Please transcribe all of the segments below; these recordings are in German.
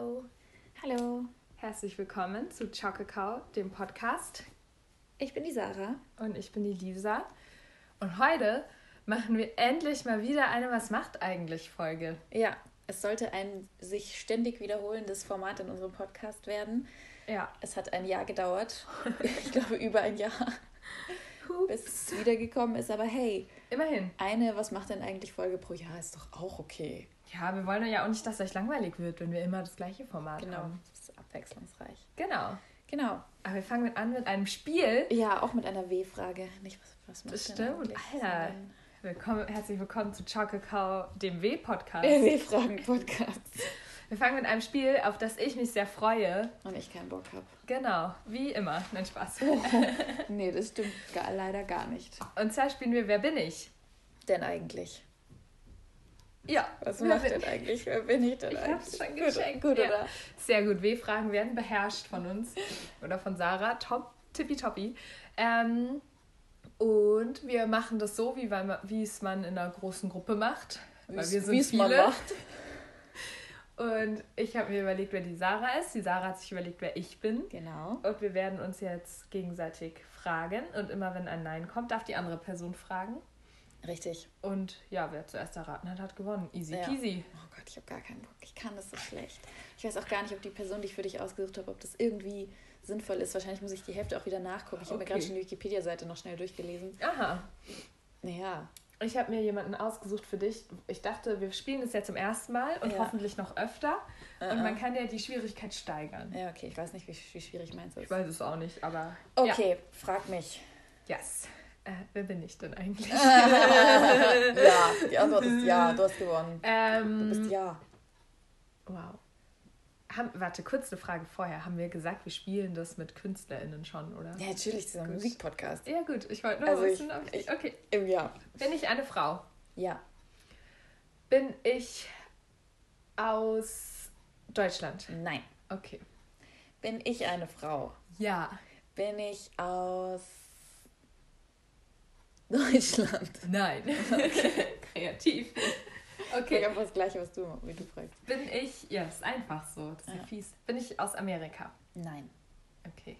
Hallo. Hallo. Herzlich willkommen zu Chocacao, dem Podcast. Ich bin die Sarah. Und ich bin die Lisa. Und heute machen wir endlich mal wieder eine Was macht eigentlich Folge. Ja, es sollte ein sich ständig wiederholendes Format in unserem Podcast werden. Ja. Es hat ein Jahr gedauert. Ich glaube über ein Jahr. Bis es wiedergekommen ist. Aber hey. Immerhin. Eine Was macht denn eigentlich Folge pro Jahr ist doch auch okay. Ja, wir wollen ja auch nicht, dass es euch langweilig wird, wenn wir immer das gleiche Format haben. Genau, das ist abwechslungsreich. Genau. Aber wir fangen an mit einem Spiel. Ja, auch mit einer W-Frage. Nicht was macht Das denn stimmt. eigentlich? Alter. Herzlich willkommen zu Chocacao, dem W-Podcast. Der W-Fragen-Podcast. Wir fangen mit einem Spiel, auf das ich mich sehr freue. Und ich keinen Bock habe. Genau, wie immer. Nein, Spaß. Nee, das stimmt leider gar nicht. Und zwar spielen wir Wer bin ich? Denn eigentlich? Ja. Was macht denn eigentlich? Wer bin ich denn ich eigentlich? Ich hab's schon geschenkt. Gut, ja. oder? Sehr gut. W-Fragen werden beherrscht von uns. Oder von Sarah. Top, tippitoppi. Und wir machen das so, wie es man in einer großen Gruppe macht. Weil wir sind viele. Man macht. Und ich habe mir überlegt, wer die Sarah ist. Die Sarah hat sich überlegt, wer ich bin. Genau. Und wir werden uns jetzt gegenseitig fragen. Und immer wenn ein Nein kommt, darf die andere Person fragen. Richtig. Und ja, wer zuerst erraten hat, hat gewonnen. Easy peasy. Oh Gott, ich habe gar keinen Bock. Ich kann das so schlecht. Ich weiß auch gar nicht, ob die Person, die ich für dich ausgesucht habe, ob das irgendwie sinnvoll ist. Wahrscheinlich muss ich die Hälfte auch wieder nachgucken. Ich habe mir gerade schon die Wikipedia-Seite noch schnell durchgelesen. Aha. Naja. Ich habe mir jemanden ausgesucht für dich. Ich dachte, wir spielen das ja zum ersten Mal und hoffentlich noch öfter. Und man kann ja die Schwierigkeit steigern. Ja, okay. Ich weiß nicht, wie schwierig meins ist. Ich weiß es auch nicht, aber... Okay, frag mich. Yes. Wer bin ich denn eigentlich? Ja, die Antwort ist ja. Du hast gewonnen. Du bist ja. Wow. Warte, kurz eine Frage vorher. Haben wir gesagt, wir spielen das mit KünstlerInnen schon, oder? Ja, natürlich, dieser Musikpodcast. Ja, gut. Ich wollte nur wissen, ob ich... Okay. Ja. Bin ich eine Frau? Ja. Bin ich aus Deutschland? Nein. Okay. Bin ich eine Frau? Ja. Bin ich aus Deutschland? Nein. Okay. Kreativ. Okay. Ich habe das Gleiche, wie du fragst. Bin ich... Ja, das ist einfach so. Das ist ja fies. Bin ich aus Amerika? Nein. Okay.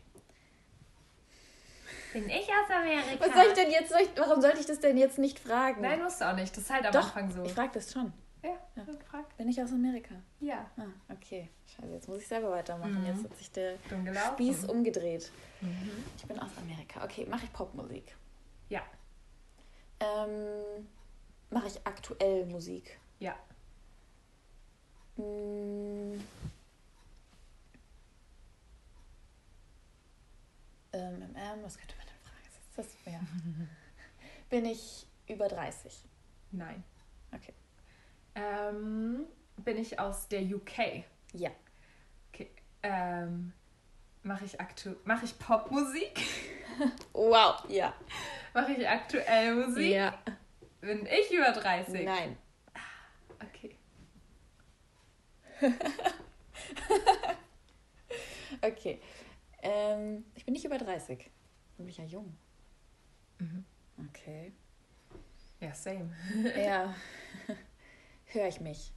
Bin ich aus Amerika? Was soll ich denn jetzt... Warum sollte ich das denn jetzt nicht fragen? Nein, musst du auch nicht. Das ist halt am Anfang so. Ich frage das schon. Ja. Frag. Bin ich aus Amerika? Ja. Ah, okay. Scheiße, jetzt muss ich selber weitermachen. Jetzt hat sich der Spieß umgedreht. Ich bin aus Amerika. Okay, mache ich Popmusik? Ja. Mache ich aktuell Musik? Ja. Was könnte man denn fragen? Das ja. Bin ich über 30? Nein. Okay. Bin ich aus der UK? Ja. Okay. Mache ich Popmusik? Wow, ja. Mache ich aktuell Musik? Ja. Bin ich über 30? Nein. Okay. Okay. Ich bin nicht über 30. Bin ich ja jung. Okay. Ja, same. Ja. Höre ich mich?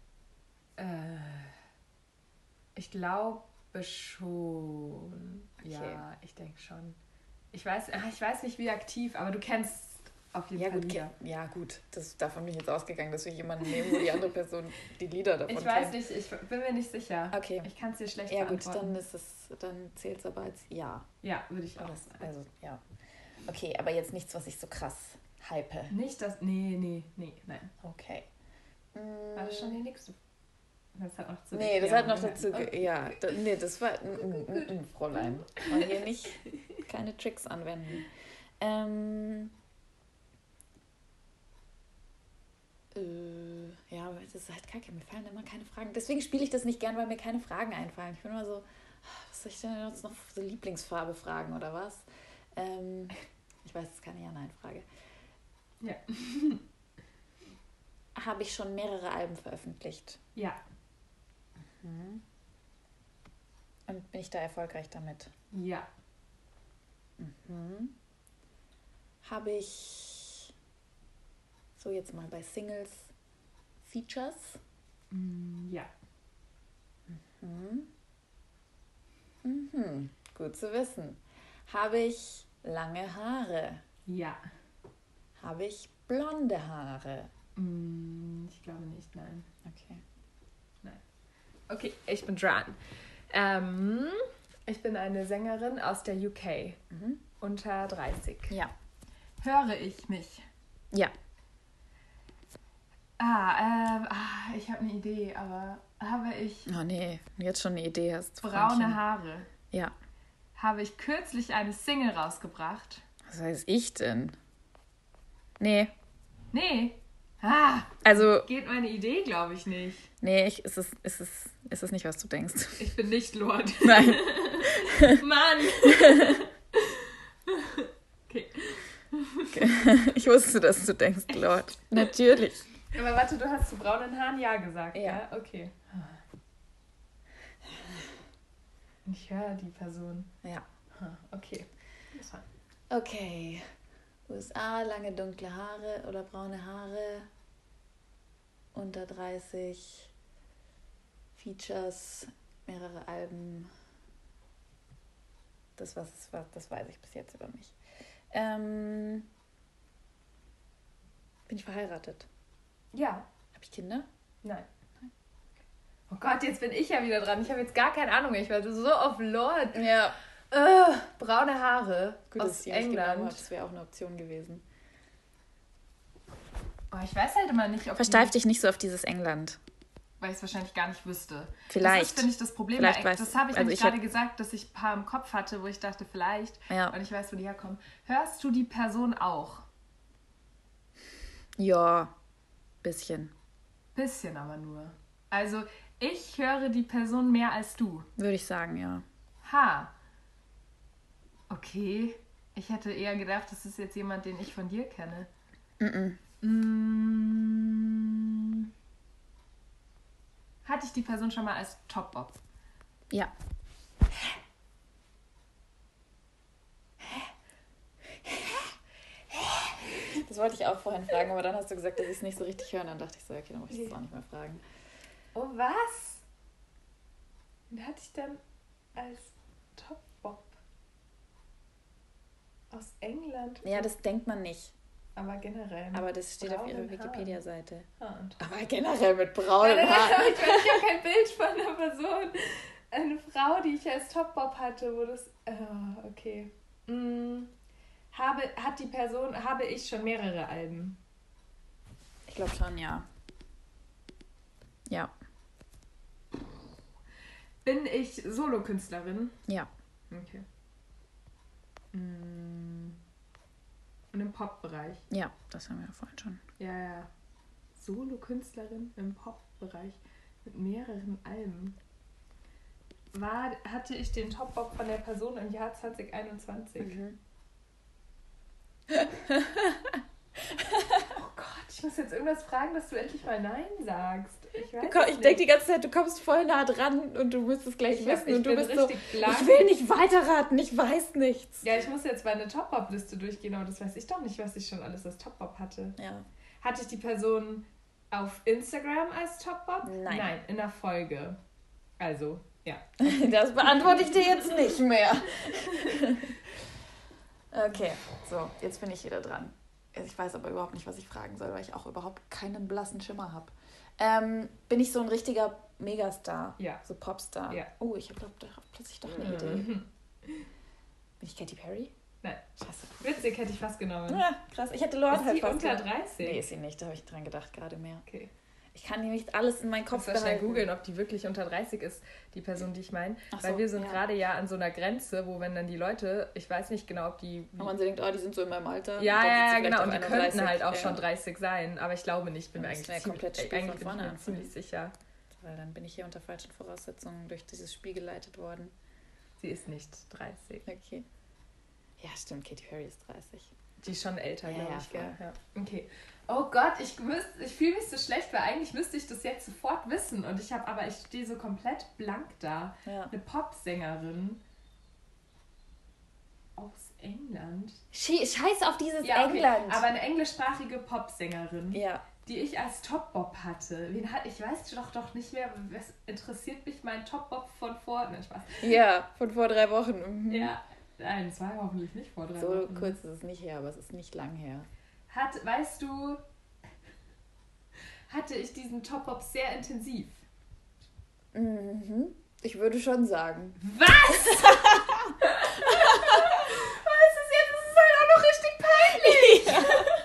Ich glaube schon. Okay. Ja, ich denke schon. Ich weiß nicht, wie aktiv, aber du kennst auf jeden Fall Lieder. Ja, gut. Davon bin ich jetzt ausgegangen, dass wir jemanden nehmen, wo die andere Person die Lieder davon kennt. Ich weiß nicht, ich bin mir nicht sicher. Okay. Ich kann es dir schlecht beantworten. Ja gut, dann zählt es aber als Ja. Ja, würde ich auch. Also, ja. Okay, aber jetzt nichts, was ich so krass hype. Nicht das... Nee, nein. Okay. War das schon die nächste? Das hat noch zu das hat noch dazu... Ja, das war... Fräulein. Mal hier nicht keine Tricks anwenden. Ja, aber das ist halt kacke. Mir fallen immer keine Fragen. Deswegen spiele ich das nicht gern, weil mir keine Fragen einfallen. Ich bin immer so... Was soll ich denn jetzt noch für so Lieblingsfarbe fragen oder was? Ich weiß, das ist keine Ja-Nein-Frage. Ja. Habe ich schon mehrere Alben veröffentlicht? Ja. Und bin ich da erfolgreich damit? Ja. Habe ich so jetzt mal bei Singles Features? Ja. Gut zu wissen. Habe ich lange Haare? Ja. Habe ich blonde Haare? Ich glaube nicht, nein. Okay. Nein. Okay, ich bin dran. Ich bin eine Sängerin aus der UK. Unter 30. Ja. Höre ich mich? Ja. Ich habe eine Idee, aber habe ich... Oh nee, jetzt schon eine Idee hast. Braune Freundchen. Haare? Ja. Habe ich kürzlich eine Single rausgebracht? Was weiß ich denn? Nee. Nee. Also... Geht meine Idee, glaube ich, nicht. Nee, ist es nicht, was du denkst. Ich bin nicht Lord. Nein. Mann! Okay. Ich wusste, dass du denkst, Lord. Natürlich. Aber warte, du hast zu braunen Haaren ja gesagt, Ja? Okay. Ich höre die Person. Ja. Okay. Okay. USA, lange dunkle Haare oder braune Haare. Unter 30. Features, mehrere Alben. Das weiß ich bis jetzt über mich. Bin ich verheiratet? Ja. Habe ich Kinder? Nein. Oh Gott, jetzt bin ich ja wieder dran. Ich habe jetzt gar keine Ahnung. Ich war so auf Lord. Ja. Braune Haare Gut, aus England. Das wäre auch eine Option gewesen. Oh, ich weiß halt immer nicht, ob... Versteif dich nicht so auf dieses England. Weil ich es wahrscheinlich gar nicht wüsste. Vielleicht. Das ist, finde ich, das Problem. Das habe ich nämlich gerade gesagt, dass ich ein paar im Kopf hatte, wo ich dachte, vielleicht. Ja. Und ich weiß, wo die herkommen. Hörst du die Person auch? Ja, bisschen. Bisschen aber nur. Also, ich höre die Person mehr als du. Würde ich sagen, ja. Okay. Ich hätte eher gedacht, das ist jetzt jemand, den ich von dir kenne. Hatte ich die Person schon mal als Top-Bob? Ja. Das wollte ich auch vorhin fragen, aber dann hast du gesagt, dass ich es nicht so richtig höre. Und dann dachte ich so, okay, dann muss ich das auch nicht mehr fragen. Oh, was? Wen hatte ich dann als Top-Bob? Aus England? Ja, das denkt man nicht. Aber generell. Aber das steht auf ihrer Wikipedia-Seite. Aber generell mit braunen Haaren. Ich habe kein Bild von einer Person. Eine Frau, die ich als Top-Bob hatte, wo das... okay. Habe ich schon mehrere Alben? Ich glaube schon, ja. Ja. Bin ich Solokünstlerin? Ja. Okay. Und im Pop-Bereich? Ja, das haben wir ja vorhin schon. Ja. Solokünstlerin im Pop-Bereich mit mehreren Alben. Hatte ich den Top-Bob von der Person im Jahr 2021? Oh Gott, ich muss jetzt irgendwas fragen, dass du endlich mal Nein sagst. Ich denke die ganze Zeit, du kommst voll nah dran und du musst es gleich wissen. Und du bist so, blank. Ich will nicht weiterraten, ich weiß nichts. Ja, ich muss jetzt meine Top-Bob-Liste durchgehen, aber das weiß ich doch nicht, was ich schon alles als Top-Bob hatte. Ja. Hatte ich die Person auf Instagram als Top-Bob? Nein, in der Folge. Also, ja. Das beantworte ich dir jetzt nicht mehr. Okay, so, jetzt bin ich wieder dran. Ich weiß aber überhaupt nicht, was ich fragen soll, weil ich auch überhaupt keinen blassen Schimmer habe. Bin ich so ein richtiger Megastar? Ja. So Popstar? Ja. Oh, ich habe plötzlich doch eine Idee. Bin ich Katy Perry? Nein. Scheiße. Witzig, hätte ich fast genommen. Ja, krass. Ich hätte Lord halt fast unter 30? Nee, ist sie nicht. Da habe ich dran gedacht gerade mehr. Okay. Ich kann nämlich alles in meinen Kopf behalten. Ich muss schnell googeln, ob die wirklich unter 30 ist, die Person, die ich meine. Weil wir sind gerade ja an so einer Grenze, wo wenn dann die Leute, ich weiß nicht genau, ob die... Und man so denkt, die sind so in meinem Alter. Ja, genau. Und die könnten halt auch schon 30 sein. Aber ich glaube nicht. Bin mir eigentlich ziemlich sicher. Weil dann bin ich hier unter falschen Voraussetzungen durch dieses Spiel geleitet worden. Sie ist nicht 30. Okay. Ja, stimmt. Katy Perry ist 30. Die ist schon älter, glaube ich. Gell? Ja. Okay. Oh Gott, ich fühle mich so schlecht, weil eigentlich müsste ich das jetzt sofort wissen. Und ich stehe so komplett blank da. Ja. Eine Popsängerin aus England. Scheiß auf dieses ja, okay. England. Aber eine englischsprachige Popsängerin. Ja. die ich als Top-Bob hatte. Ich weiß doch nicht mehr, was interessiert mich mein Top-Bob von vor... Nein, Spaß. Ja, von vor 3 Wochen. Mhm. Ja, nein, es war hoffentlich nicht vor 3 Wochen. So kurz ist es nicht her, aber es ist nicht lang her. Weißt du, hatte ich diesen Top-Bob sehr intensiv? Mhm. Ich würde schon sagen. Was? Was ist jetzt? Das ist halt auch noch richtig peinlich. Ja.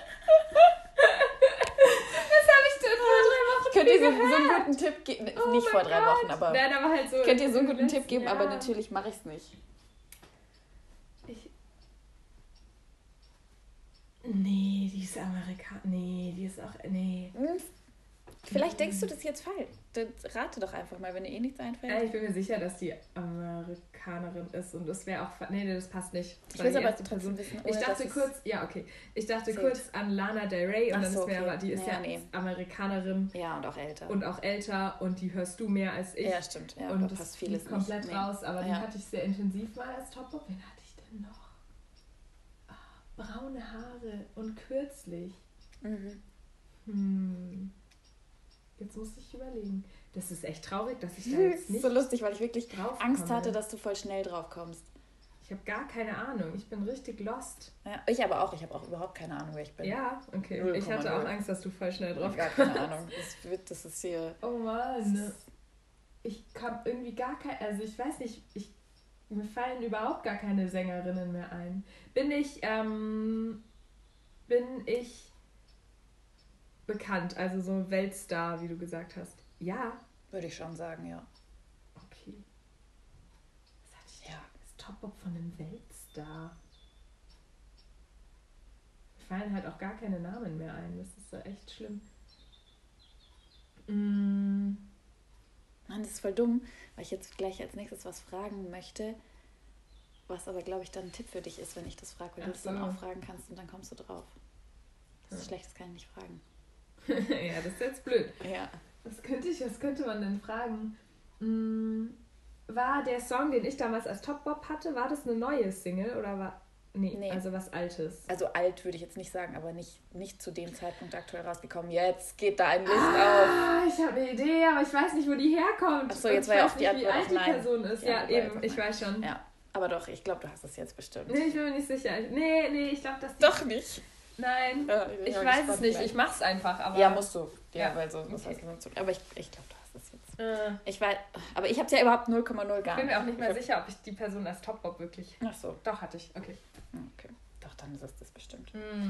Was habe ich denn vor 3 Wochen Könnt ihr so einen guten Tipp geben? Nicht vor 3 Wochen, aber... Nein, aber halt so... Könnt ihr so einen guten Tipp geben, aber natürlich mache ich es nicht. Nee, die ist Nee, die ist auch... Nee. Vielleicht denkst du das jetzt falsch. Rate doch einfach mal, wenn dir nichts einfällt. Ja, ich bin mir sicher, dass die Amerikanerin ist und das wäre auch... Nee, das passt nicht. Ich will es aber trotzdem wissen. Ich dachte kurz... Ja, okay. Ich dachte kurz an Lana Del Rey und dann wäre aber... Die ist Amerikanerin. Ja, und auch älter. Und die hörst du mehr als ich. Ja, stimmt. Ja, und das passt vieles komplett raus, aber die hatte ich sehr intensiv mal als Top-Bob. Wen hatte ich denn noch? Braune Haare und kürzlich. Jetzt muss ich überlegen. Das ist echt traurig, dass ich da jetzt nicht so lustig, weil ich wirklich Angst hatte, dass du voll schnell drauf kommst. Ich habe gar keine Ahnung. Ich bin richtig lost. Ja, ich aber auch. Ich habe auch überhaupt keine Ahnung, wer ich bin. Ja, okay. 0, ich hatte auch Angst, dass du voll schnell drauf kommst. Gar keine Ahnung. Das ist hier... Oh Mann. Ich kam irgendwie gar kein... Also ich weiß nicht, mir fallen überhaupt gar keine Sängerinnen mehr ein. Bin ich bekannt, also so Weltstar, wie du gesagt hast? Ja. Würde ich schon sagen, ja. Okay. Was hatte ich das Top-Bob von einem Weltstar? Mir fallen halt auch gar keine Namen mehr ein. Das ist so echt schlimm. Mann, das ist voll dumm, weil ich jetzt gleich als nächstes was fragen möchte, was aber, glaube ich, dann ein Tipp für dich ist, wenn ich das frage, weil du es dann auch fragen kannst und dann kommst du drauf. Das ist schlecht, das kann ich nicht fragen. Ja, das ist jetzt blöd. Ja. Was könnte man denn fragen? War der Song, den ich damals als Top-Bob hatte, war das eine neue Single oder war... Nee, also was Altes. Also alt würde ich jetzt nicht sagen, aber nicht zu dem Zeitpunkt aktuell rausgekommen. Jetzt geht da ein Licht auf. Ich habe eine Idee, aber ich weiß nicht, wo die herkommt. Achso, jetzt war ja auch die Antwort auf nein. Wie alt die Person ist. Ja, eben, ich weiß schon. Ja, aber doch, ich glaube, du hast es jetzt bestimmt. Nee, ich bin mir nicht sicher. Nee, ich glaube, dass die... Doch nicht. Nein, ich weiß es nicht. Ich mach's einfach, aber... Ja, musst du. Ja, weil so was hast du so. Aber ich glaube, du hast es jetzt. Ich weiß, aber ich habe es ja überhaupt 0,0 gar nicht. Ich bin mir auch nicht mehr sicher, ob ich die Person als Top-Bob wirklich... Ach so. Doch, hatte ich. Okay. Doch, dann ist es das bestimmt.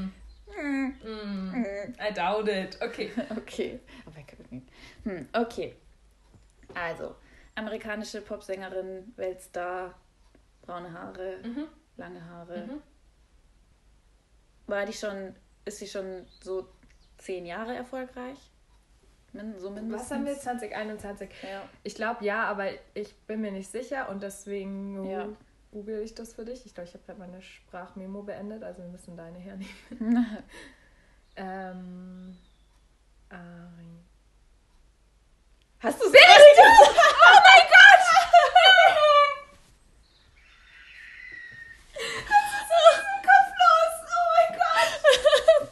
I doubt it. Okay. Okay. Okay. Also, amerikanische Popsängerin, Weltstar, braune Haare, lange Haare. Ist sie schon so 10 Jahre erfolgreich? So mindestens? Was haben wir? 2021? Ja. Ich glaube ja, aber ich bin mir nicht sicher und deswegen google ich das für dich. Ich glaube, ich habe gerade meine Sprachmemo beendet, also wir müssen deine hernehmen. Ari. Hast du es echt? Oh mein Gott! Das ist so aus dem Kopf los! Oh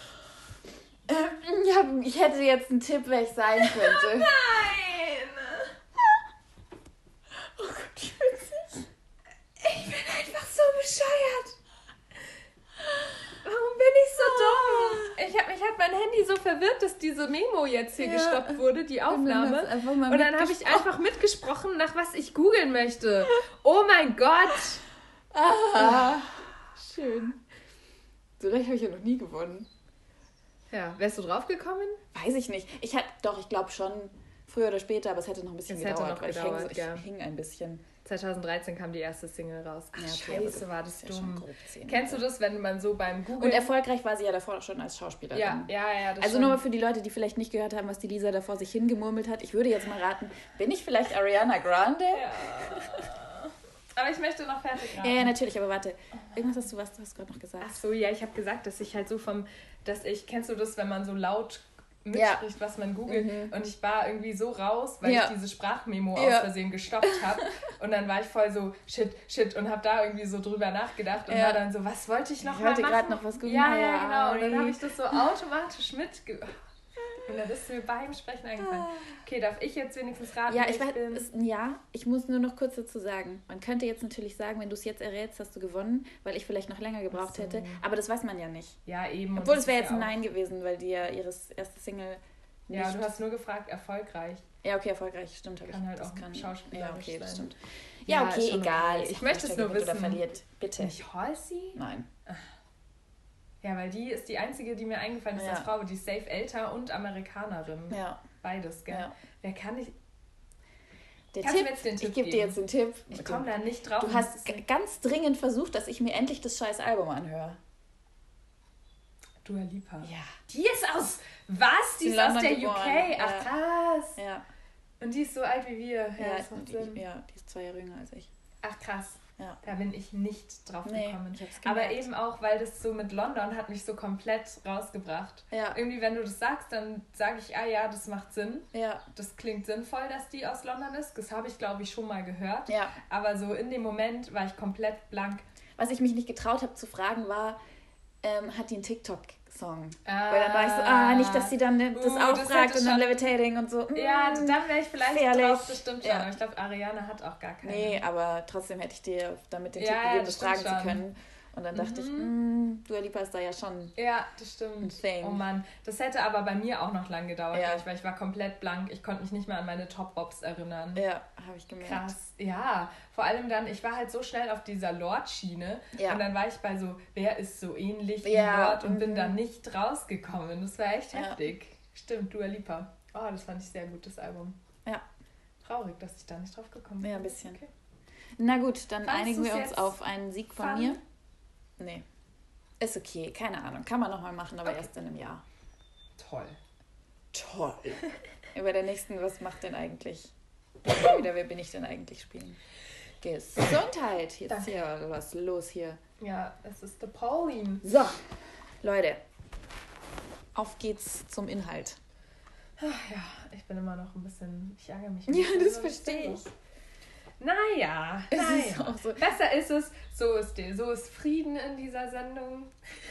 mein Gott! Ich hätte jetzt einen Tipp, wer ich sein könnte. Nein! Oh Gott, wie witzig. Ich bin einfach so bescheuert. Warum bin ich so dumm? Mich hat mein Handy so verwirrt, dass diese Memo jetzt hier gestoppt wurde, die Aufnahme. Und dann habe ich einfach mitgesprochen, nach was ich googeln möchte. Oh mein Gott. Schön. So recht habe ich ja noch nie gewonnen. Ja, wärst du drauf gekommen? Weiß ich nicht. Ich glaube schon, früher oder später, aber es hätte noch ein bisschen gedauert, weil ich hing ein bisschen. 2013 kam die erste Single raus. Ach, scheiße, war das dumm. Ja, kennst du das, wenn man so beim Googlen... Und erfolgreich war sie ja davor schon als Schauspielerin. Ja, das also schon. Nur mal für die Leute, die vielleicht nicht gehört haben, was die Lisa davor sich hingemurmelt hat. Ich würde jetzt mal raten, bin ich vielleicht Ariana Grande? Ja. Aber ich möchte noch fertig raten. Ja, natürlich, aber warte. Irgendwas hast du gerade noch gesagt. Ach so, ja, ich habe gesagt, dass ich halt so kennst du das, wenn man so laut mitspricht, was man googelt. Und ich war irgendwie so raus, weil ich diese Sprachmemo aus Versehen gestoppt habe. Und dann war ich voll so, shit. Und habe da irgendwie so drüber nachgedacht. Und war dann so, was wollte ich noch mal machen? Ich wollte gerade noch was googeln. Ja, genau. Und dann habe ich das so automatisch Und dann ist mir beim Sprechen eingefallen. Okay, darf ich jetzt wenigstens raten, ja, ich muss nur noch kurz dazu sagen. Man könnte jetzt natürlich sagen, wenn du es jetzt errätst, hast du gewonnen, weil ich vielleicht noch länger gebraucht hätte. Aber das weiß man ja nicht. Ja, eben. Obwohl, es wäre jetzt ein Nein gewesen, weil die ja ihre erste Single nicht... Ja, du hast nur gefragt, erfolgreich. Ja, okay, erfolgreich, stimmt. Kann halt auch Schauspieler Ja, okay, das sein. stimmt. Ja, okay, egal. Okay. Ich möchte es nur wissen. Oder verliert. Bitte. Nicht Halsey? Nein. Ja, weil die ist die einzige, die mir eingefallen ist als Frau. Die ist safe älter und Amerikanerin. Ja. Beides, gell? Ja. Wer kann ich... Ich gebe dir jetzt den Tipp. Ich komme da nicht drauf. Du hast ganz dringend versucht, dass ich mir endlich das scheiß Album anhöre. Dua Lipa. Ja. Die ist aus... Was? Die ist aus der geboren. UK? Ach, krass. Ja. Und die ist so alt wie wir. Ja, die ist 2 Jahre jünger als ich. Ach, krass. Ja. Da bin ich nicht drauf gekommen. Ich hab's gemerkt. Aber eben auch, weil das so mit London hat mich so komplett rausgebracht. Ja. Irgendwie, wenn du das sagst, dann sage ich, ja, das macht Sinn. Ja. Das klingt sinnvoll, dass die aus London ist. Das habe ich, glaube ich, schon mal gehört. Ja. Aber so in dem Moment war ich komplett blank. Was ich mich nicht getraut habe zu fragen war, hat die einen TikTok-Song? Weil dann war ich so, nicht, dass sie dann das auch fragt und dann Levitating und so. Ja, dann wäre ich vielleicht drauf, das stimmt schon. Ja. Aber ich glaube, Ariana hat auch gar keine. Nee, aber trotzdem hätte ich dir damit den Tipp gegeben, das fragen zu können. Und dann dachte ich, Dua Lipa ist da ja schon. Ja, das stimmt. Oh Mann, das hätte aber bei mir auch noch lang gedauert, weil ich war komplett blank. Ich konnte mich nicht mehr an meine Top-Bops erinnern. Ja, habe ich gemerkt. Krass, ja. Vor allem dann, ich war halt so schnell auf dieser Lord-Schiene und dann war ich bei so, wer ist so ähnlich wie Lord und bin da nicht rausgekommen. Das war echt heftig. Stimmt, Dua Lipa. Oh, das fand ich sehr gut, das Album. Ja. Traurig, dass ich da nicht drauf gekommen bin. Ja, ein bisschen. Okay. Na gut, dann einigen wir uns auf einen Sieg von mir. Nee. Ist okay, keine Ahnung. Kann man nochmal machen, aber erst in einem Jahr. Toll. Über der nächsten, was macht denn eigentlich? Wieder, wer bin ich denn eigentlich spielen? Gesundheit. Jetzt hier was los hier. Ja, es ist the Pauline. So, Leute. Auf geht's zum Inhalt. Ach ja, ich bin immer noch ein bisschen, ich ärgere mich. Ja, das verstehe ich. Naja. So. Besser ist es, so ist Frieden in dieser Sendung.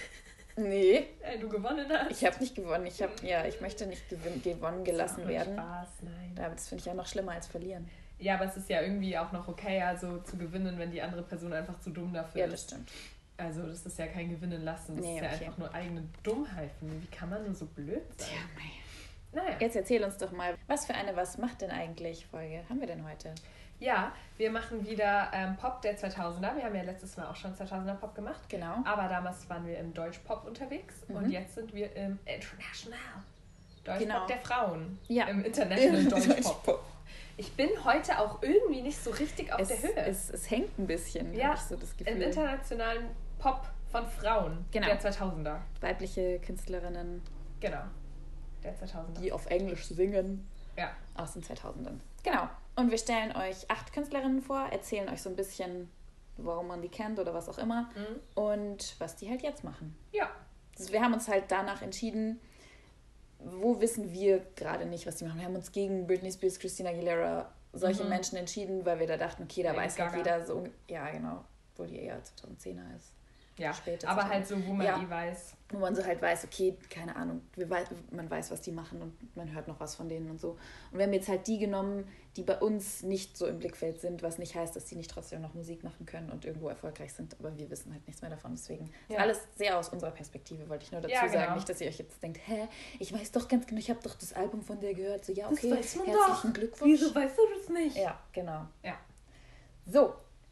Nee. Weil du gewonnen hast. Ich habe nicht gewonnen. Ich möchte nicht gewonnen gelassen werden. Spaß, nein. Aber das finde ich ja noch schlimmer als verlieren. Ja, aber es ist ja irgendwie auch noch okay, also zu gewinnen, wenn die andere Person einfach zu dumm dafür ist. Ja, das stimmt. Also das ist ja kein Gewinnen lassen, das ist ja einfach nur eigene Dummheit. Wie kann man nur so blöd sein? Tja, naja. Jetzt erzähl uns doch mal, was für eine Was macht denn eigentlich Folge haben wir denn heute? Ja, wir machen wieder Pop der 2000er. Wir haben ja letztes Mal auch schon 2000er Pop gemacht. Genau. Aber damals waren wir im Deutschpop unterwegs und jetzt sind wir im International Deutschpop der Frauen. Ja. Im International Deutschpop. Ich bin heute auch irgendwie nicht so richtig auf der Höhe. Es hängt ein bisschen, habe ich so das Gefühl. Im internationalen Pop von Frauen der 2000er. Weibliche Künstlerinnen. Genau, der 2000er. Die auf Englisch singen. Ja. Aus den 2000ern. Genau. Und wir stellen euch 8 Künstlerinnen vor, erzählen euch so ein bisschen, warum man die kennt oder was auch immer und was die halt jetzt machen. Ja. Also wir haben uns halt danach entschieden, wo wissen wir gerade nicht, was die machen. Wir haben uns gegen Britney Spears, Christina Aguilera, solche Menschen entschieden, weil wir da dachten, okay, da weiß halt jeder so, ja genau, wo die eher 2010er ist. Ja, aber halt so, wo man weiß. Wo man so halt weiß, okay, keine Ahnung, man weiß, was die machen und man hört noch was von denen und so. Und wir haben jetzt halt die genommen, die bei uns nicht so im Blickfeld sind, was nicht heißt, dass die nicht trotzdem noch Musik machen können und irgendwo erfolgreich sind, aber wir wissen halt nichts mehr davon. Deswegen ist alles sehr aus unserer Perspektive, wollte ich nur dazu sagen. Nicht, dass ihr euch jetzt denkt, ich weiß doch ganz genau, ich habe doch das Album von der gehört. So, ja, okay, herzlichen Glückwunsch. Wieso weißt du das nicht? Ja, genau. Ja. So.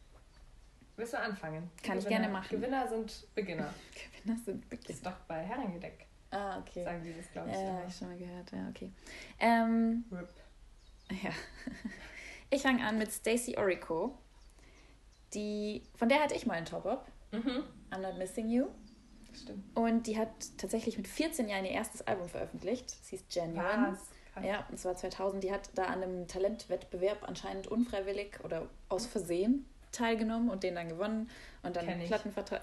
Willst du anfangen? Kann ich gerne machen. Gewinner sind Beginner. Gewinner sind Beginner. Das ist doch bei Herrengedeck. Ah, okay. Sagen die das, glaube ich. Ja, habe ich schon mal gehört. Ja, okay. RIP. Ja. Ich fange an mit Stacey Orico. Von der hatte ich mal einen Top-Up. I'm Not Missing You. Stimmt. Und die hat tatsächlich mit 14 Jahren ihr erstes Album veröffentlicht. Das hieß Genuine. Ja, und zwar 2000. Die hat da an einem Talentwettbewerb anscheinend unfreiwillig oder aus Versehen teilgenommen und den dann gewonnen und dann einen Plattenvertrag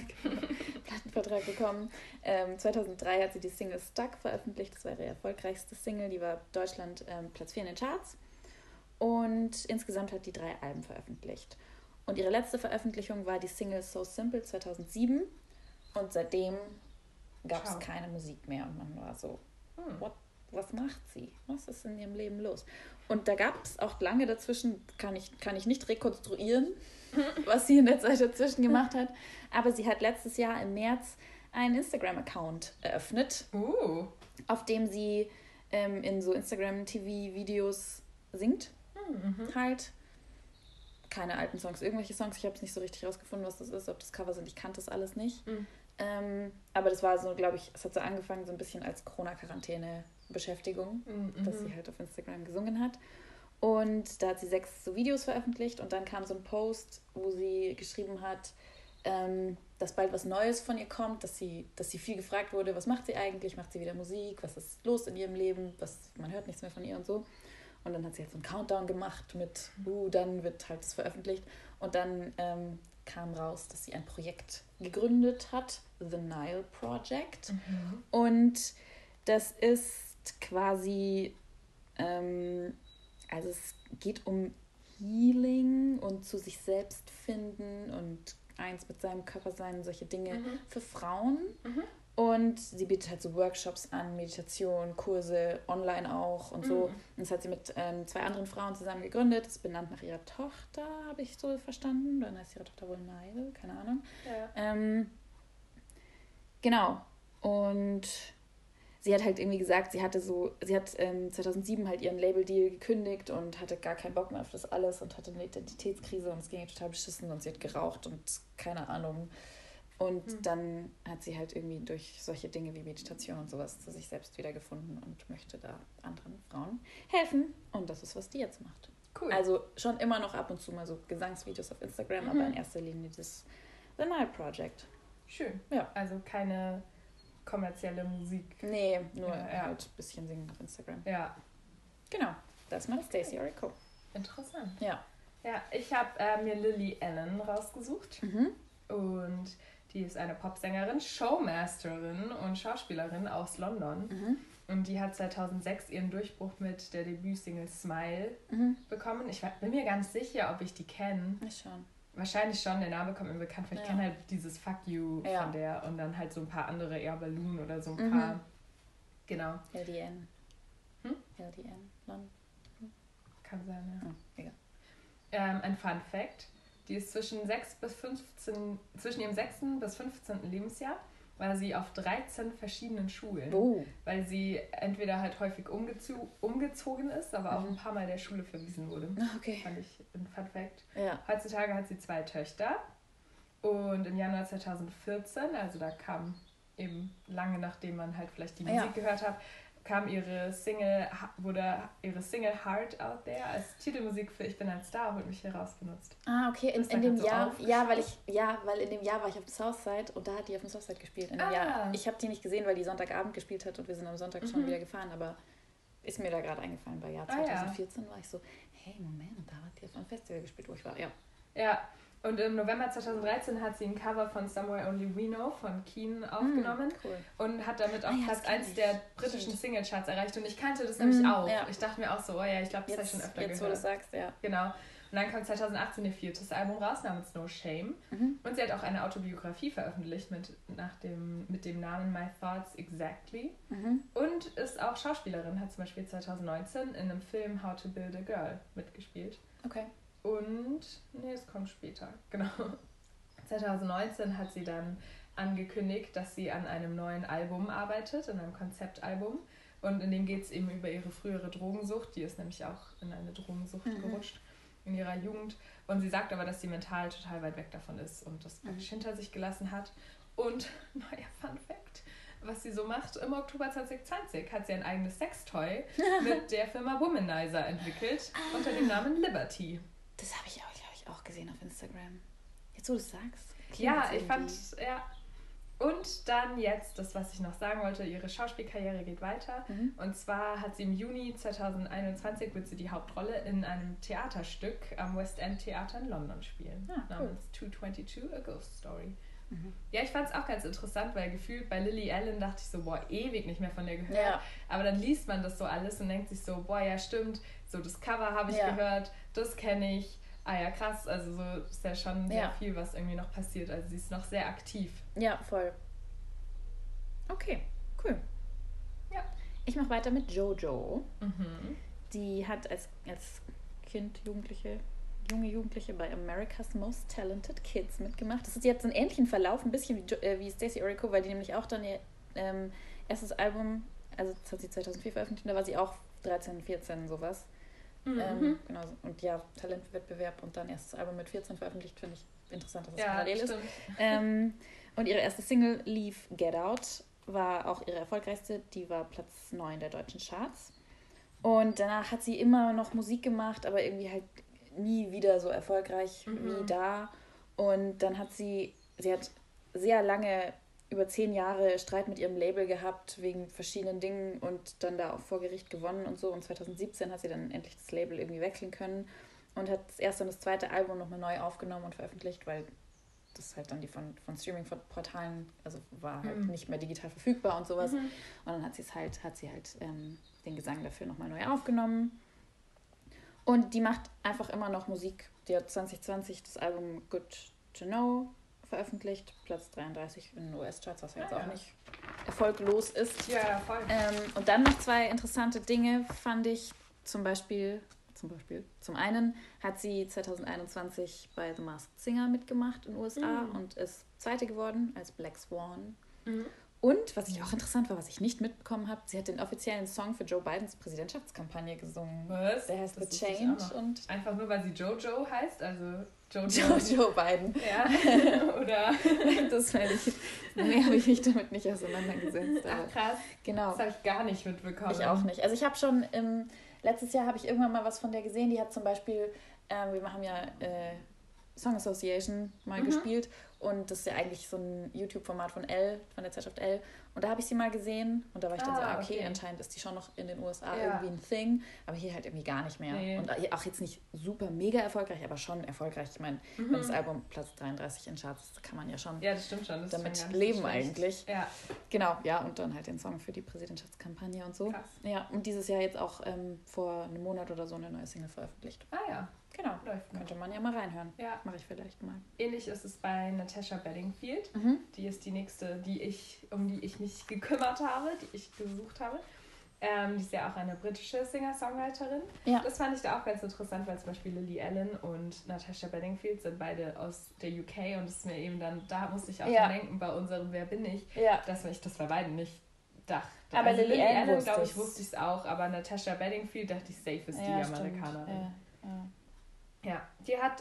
bekommen. 2003 hat sie die Single Stuck veröffentlicht. Das war ihre erfolgreichste Single. Die war Deutschland Platz 4 in den Charts. Und insgesamt hat die 3 Alben veröffentlicht. Und ihre letzte Veröffentlichung war die Single So Simple 2007. Und seitdem gab es keine Musik mehr. Und man war so, was macht sie? Was ist in ihrem Leben los? Und da gab es auch lange dazwischen, kann ich nicht rekonstruieren, was sie in der Zeit dazwischen gemacht hat. Aber sie hat letztes Jahr im März einen Instagram-Account eröffnet, auf dem sie in so Instagram-TV-Videos singt. Halt. Keine alten Songs, irgendwelche Songs. Ich habe es nicht so richtig rausgefunden, was das ist, ob das Cover sind. Ich kannte das alles nicht. Aber das war so, glaube ich, es hat so angefangen, so ein bisschen als Corona-Quarantäne-Beschäftigung, dass sie halt auf Instagram gesungen hat. Und da hat sie 6 so Videos veröffentlicht und dann kam so ein Post, wo sie geschrieben hat, dass bald was Neues von ihr kommt, dass sie viel gefragt wurde, was macht sie eigentlich, macht sie wieder Musik, was ist los in ihrem Leben, man hört nichts mehr von ihr und so. Und dann hat sie jetzt so einen Countdown gemacht mit, dann wird halt das veröffentlicht. Und dann kam raus, dass sie ein Projekt gegründet hat, The Nile Project. Und das ist quasi, also es geht um Healing und zu sich selbst finden und eins mit seinem Körper sein, solche Dinge für Frauen. Und sie bietet halt so Workshops an, Meditation, Kurse, online auch und so. Und das hat sie mit 2 anderen Frauen zusammen gegründet. Das ist benannt nach ihrer Tochter, habe ich so verstanden. Dann heißt ihre Tochter wohl Nile, keine Ahnung. Ja. Genau. Und sie hat halt irgendwie gesagt, sie hat 2007 halt ihren Label-Deal gekündigt und hatte gar keinen Bock mehr auf das alles und hatte eine Identitätskrise und es ging ihr total beschissen und sie hat geraucht und keine Ahnung. Und dann hat sie halt irgendwie durch solche Dinge wie Meditation und sowas zu sich selbst wiedergefunden und möchte da anderen Frauen helfen. Und das ist, was die jetzt macht. Cool. Also schon immer noch ab und zu mal so Gesangsvideos auf Instagram, aber in erster Linie das The Nile Project. Schön. Ja. Also keine kommerzielle Musik. Nee, nur halt ein bisschen singen auf Instagram. Ja. Genau. Das macht Stacey Orrico. Interessant. Ja. Ja, ich habe mir Lily Allen rausgesucht. Und die ist eine Popsängerin, Showmasterin und Schauspielerin aus London. Und die hat 2006 ihren Durchbruch mit der Debütsingle Smile bekommen. Ich bin mir ganz sicher, ob ich die kenne. Schon. Wahrscheinlich schon, der Name kommt mir bekannt vor. Ich kenne halt dieses Fuck You von der und dann halt so ein paar andere, eher Balloon oder so ein paar. Genau. LDN. LDN, London. Kann sein, ja. Egal. Ein Fun Fact. Die ist zwischen ihrem 6. bis 15. Lebensjahr war sie auf 13 verschiedenen Schulen, weil sie entweder halt häufig umgezogen ist, aber auch ein paar Mal der Schule verwiesen wurde. Okay. Fand ich ein Fun Fact. Ja. Heutzutage hat sie 2 Töchter und im Januar 2014, also da kam eben lange nachdem man halt vielleicht die Musik gehört hat, kam wurde ihre Single Heart Out There als Titelmusik für Ich bin ein Star, holt mich hier raus benutzt. Ah, okay, in dem Jahr, weil in dem Jahr war ich auf dem Southside und da hat die auf dem Southside gespielt. In dem Jahr. Ich habe die nicht gesehen, weil die Sonntagabend gespielt hat und wir sind am Sonntag schon wieder gefahren, aber ist mir da gerade eingefallen, bei Jahr 2014 war ich so, hey, Moment, da hat die auf einem Festival gespielt, wo ich war, Ja. Und im November 2013 hat sie ein Cover von Somewhere Only We Know von Keen aufgenommen und hat damit auch Platz 1 der britischen Singlecharts erreicht. Und ich kannte das nämlich auch. Ja. Ich dachte mir auch so, ich glaube, das habe ich schon öfter gehört. Jetzt, wo du das sagst, ja. Genau. Und dann kam 2018 ihr 4. Album raus, namens No Shame. Und sie hat auch eine Autobiografie veröffentlicht mit dem Namen My Thoughts Exactly. Und ist auch Schauspielerin, hat zum Beispiel 2019 in einem Film How to Build a Girl mitgespielt. Okay. Und, es kommt später, genau. 2019 hat sie dann angekündigt, dass sie an einem neuen Album arbeitet, an einem Konzeptalbum. Und in dem geht es eben über ihre frühere Drogensucht. Die ist nämlich auch in eine Drogensucht gerutscht in ihrer Jugend. Und sie sagt aber, dass sie mental total weit weg davon ist und das praktisch hinter sich gelassen hat. Und, Fun Fact, was sie so macht, im Oktober 2020 hat sie ein eigenes Sextoy mit der Firma Womanizer entwickelt, unter dem Namen Liberty. Das habe ich auch gesehen auf Instagram. Jetzt, wo du es sagst. Ja, ich fand, Und dann jetzt, das, was ich noch sagen wollte, ihre Schauspielkarriere geht weiter. Und zwar hat sie im Juni 2021 wird sie die Hauptrolle in einem Theaterstück am West End Theater in London spielen. Namens 222, A Ghost Story. Ja, ich fand es auch ganz interessant, weil gefühlt bei Lily Allen dachte ich so, ewig nicht mehr von der gehört. Ja. Aber dann liest man das so alles und denkt sich so, ja, stimmt, so das Cover habe ich gehört, das kenne ich. Ah ja, krass, also so ist ja schon sehr viel, was irgendwie noch passiert. Also sie ist noch sehr aktiv. Ja, voll. Okay, cool. Ja. Ich mache weiter mit JoJo. Die hat als Kind, junge Jugendliche bei America's Most Talented Kids mitgemacht. Das ist jetzt einen ähnlichen Verlauf, ein bisschen wie Stacey Orrico, weil die nämlich auch dann ihr erstes Album, also das hat sie 2004 veröffentlicht, da war sie auch 13, 14, sowas. Genau. Und ja, Talentwettbewerb und dann erstes Album mit 14 veröffentlicht, finde ich interessant, dass es parallel ist. Und ihre erste Single, Leave Get Out, war auch ihre erfolgreichste. Die war Platz 9 der deutschen Charts. Und danach hat sie immer noch Musik gemacht, aber irgendwie halt nie wieder so erfolgreich wie da. Und dann hat sie hat sehr lange, über 10 Jahre Streit mit ihrem Label gehabt, wegen verschiedenen Dingen und dann da auch vor Gericht gewonnen und so. Und 2017 hat sie dann endlich das Label irgendwie wechseln können und hat das erste und das zweite Album nochmal neu aufgenommen und veröffentlicht, weil das halt dann die von Streaming-Portalen, also war halt nicht mehr digital verfügbar und sowas. Und dann hat sie den Gesang dafür nochmal neu aufgenommen. Und die macht einfach immer noch Musik. Die hat 2020 das Album Good to Know veröffentlicht, Platz 33 in den US-Charts, was jetzt auch nicht erfolglos ist. Ja, voll. Und dann noch 2 interessante Dinge fand ich, zum einen hat sie 2021 bei The Masked Singer mitgemacht in den USA und ist Zweite geworden als Black Swan. Und, was ich auch interessant war, was ich nicht mitbekommen habe, sie hat den offiziellen Song für Joe Bidens Präsidentschaftskampagne gesungen. Was? Der heißt The Change. Und einfach nur, weil sie Jojo heißt, also Joe Biden. Ja, oder? Das habe ich mich damit nicht auseinandergesetzt. Ach, krass. Genau. Das habe ich gar nicht mitbekommen. Ich auch nicht. Also ich habe schon, letztes Jahr habe ich irgendwann mal was von der gesehen, die hat zum Beispiel, wir haben ja Song Association mal gespielt und das ist ja eigentlich so ein YouTube-Format von der Zeitschrift Elle und da habe ich sie mal gesehen und da war ich dann so, okay, anscheinend ist die schon noch in den USA irgendwie ein Thing, aber hier halt irgendwie gar nicht mehr. Nee. Und auch jetzt nicht super mega erfolgreich, aber schon erfolgreich. Ich meine, wenn das Album Platz 33 in Charts ist, kann man ja schon das stimmt schon. Das damit leben so eigentlich. Ja. Genau, ja, und dann halt den Song für die Präsidentschaftskampagne und so. Krass. Ja, und dieses Jahr jetzt auch vor einem Monat oder so eine neue Single veröffentlicht. Ah ja. Genau, könnte man ja mal reinhören. Ja. Mache ich vielleicht mal. Ähnlich ist es bei Natasha Bedingfield. Die ist die nächste, um die ich mich gekümmert habe, die ich gesucht habe. Die ist ja auch eine britische Singer-Songwriterin. Ja. Das fand ich da auch ganz interessant, weil zum Beispiel Lily Allen und Natasha Bedingfield sind beide aus der UK und es ist mir eben dann, da musste ich auch dran denken, bei unserem Wer bin ich, dass ich das bei beiden nicht dachte. Aber also Lily Allen, glaube ich, wusste ich es auch, aber Natasha Bedingfield dachte ich, safe ist die Amerikanerin. Ja, die hat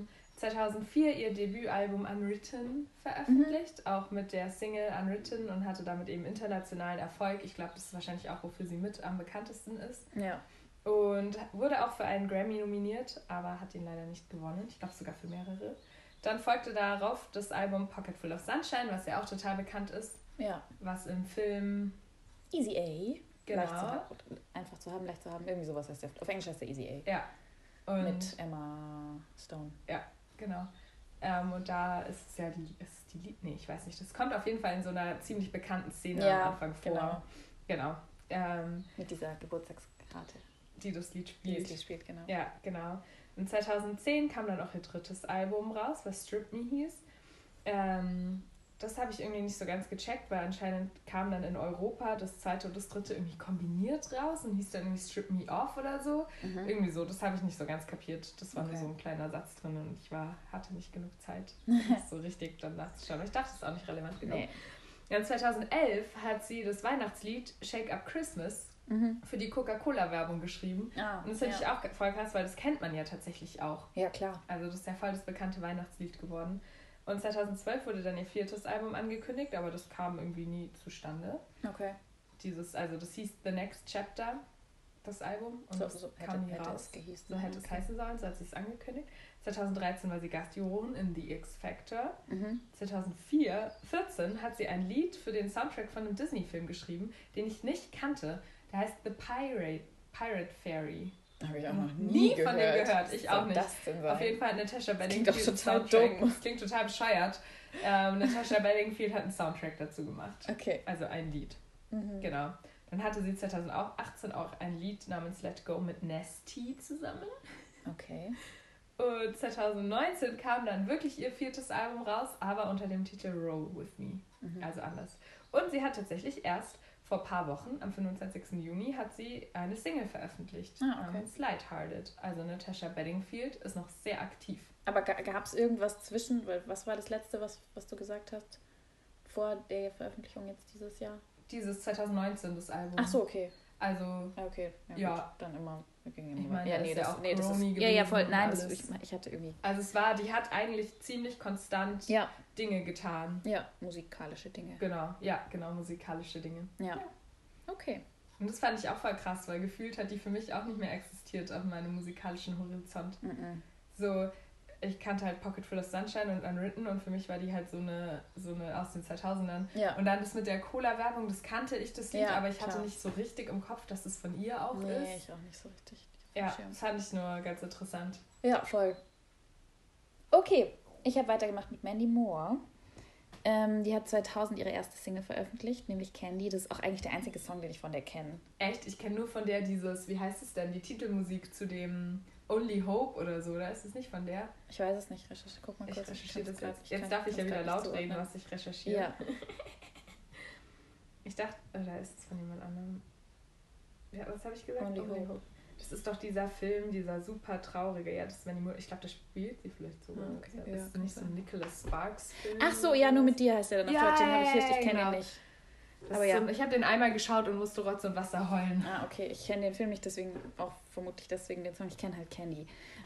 2004 ihr Debütalbum Unwritten veröffentlicht, auch mit der Single Unwritten und hatte damit eben internationalen Erfolg. Ich glaube, das ist wahrscheinlich auch, wofür sie mit am bekanntesten ist. Ja. Und wurde auch für einen Grammy nominiert, aber hat ihn leider nicht gewonnen. Ich glaube sogar für mehrere. Dann folgte darauf das Album Pocket Full of Sunshine, was ja auch total bekannt ist. Ja. Was im Film Easy A. Genau. Einfach zu haben, leicht zu haben. Irgendwie sowas heißt der. Auf Englisch heißt der Easy A. Ja. Und mit Emma Stone. Ja, genau. Und da ist es ja ich weiß nicht, das kommt auf jeden Fall in so einer ziemlich bekannten Szene am Anfang vor. Genau. Mit dieser Geburtstagskarte. Die das Lied spielt. Genau. Ja, genau. Und 2010 kam dann auch ihr drittes Album raus, was Strip Me hieß. Das habe ich irgendwie nicht so ganz gecheckt, weil anscheinend kam dann in Europa das zweite und das dritte irgendwie kombiniert raus und hieß dann irgendwie Strip Me Off oder so. Irgendwie so, das habe ich nicht so ganz kapiert. Das war nur so ein kleiner Satz drin und ich hatte nicht genug Zeit, das so richtig dann nachzuschauen. Ich dachte, das ist auch nicht relevant genug. Nee. Ja, 2011 hat sie das Weihnachtslied Shake Up Christmas für die Coca-Cola-Werbung geschrieben. Und das finde ich auch voll krass, weil das kennt man ja tatsächlich auch. Ja, klar. Also das ist ja voll das bekannte Weihnachtslied geworden. Und 2012 wurde dann ihr 4. Album angekündigt, aber das kam irgendwie nie zustande. Okay. Das hieß The Next Chapter, das Album. Und so kam nie raus. So hätte es heißen sollen, so hat sie es angekündigt. 2013 war sie Gastjurorin in The X Factor. 2014 hat sie ein Lied für den Soundtrack von einem Disney-Film geschrieben, den ich nicht kannte. Der heißt The Pirate Fairy. Habe ich auch noch nie von dem gehört. Ich auch nicht. Das denn sein? Auf jeden Fall Natasha Bedingfield. Klingt doch total dumm. Das klingt total bescheuert. Natasha Bedingfield hat einen Soundtrack dazu gemacht. Okay. Also ein Lied. Genau. Dann hatte sie 2018 auch ein Lied namens Let Go mit Nasty zusammen. Okay. Und 2019 kam dann wirklich ihr 4. Album raus, aber unter dem Titel Roll With Me. Also anders. Und sie hat tatsächlich erst vor ein paar Wochen, am 25. Juni, hat sie eine Single veröffentlicht. Namens Lighthearted. Also Natasha Bedingfield ist noch sehr aktiv. Aber gab es irgendwas zwischen? Was war das Letzte, was du gesagt hast? Vor der Veröffentlichung jetzt dieses Jahr? Dieses 2019, das Album. Ach so, okay. Also, okay. Ja. Gut, dann immer. Ich meine, ja, das ist ja, voll. Nein, ich hatte irgendwie... Also die hat eigentlich ziemlich konstant Dinge getan. Ja, musikalische Dinge. Genau, musikalische Dinge. Ja. Okay. Und das fand ich auch voll krass, weil gefühlt hat die für mich auch nicht mehr existiert auf meinem musikalischen Horizont. So, ich kannte halt Pocket Full of Sunshine und Unwritten und für mich war die halt so eine aus den 2000ern. Ja. Und dann das mit der Cola-Werbung, das kannte ich, das Lied, aber ich hatte nicht so richtig im Kopf, dass es von ihr auch ist. Nee, ich auch nicht so richtig. Ja, das fand ich nur ganz interessant. Ja, voll. Okay, ich habe weitergemacht mit Mandy Moore. Die hat 2000 ihre erste Single veröffentlicht, nämlich Candy. Das ist auch eigentlich der einzige Song, den ich von der kenne. Echt? Ich kenne nur von der wie heißt es denn, die Titelmusik zu dem Only Hope oder so, oder ist es nicht von der? Ich weiß es nicht, guck mal kurz. Ich recherchiere das jetzt. Jetzt darf ich ja wieder laut reden, was ich recherchiere. Ja. Ich dachte, da ist es von jemand anderem. Ja, was habe ich gesagt? Only Hope. Das ist doch dieser Film, dieser super traurige, das ist Mandy Moore. Ich glaube, da spielt sie vielleicht sogar. Okay, ist nicht so ein Nicholas Sparks Film? Ach so, ja, nur mit dir heißt der dann auf Deutsch. Den habe ich kenne ihn nicht. Aber ich habe den einmal geschaut und musste Rotz und Wasser heulen. Ah, okay, ich kenne den Film nicht, deswegen auch vermutlich deswegen den Song. Ich kenne halt Candy.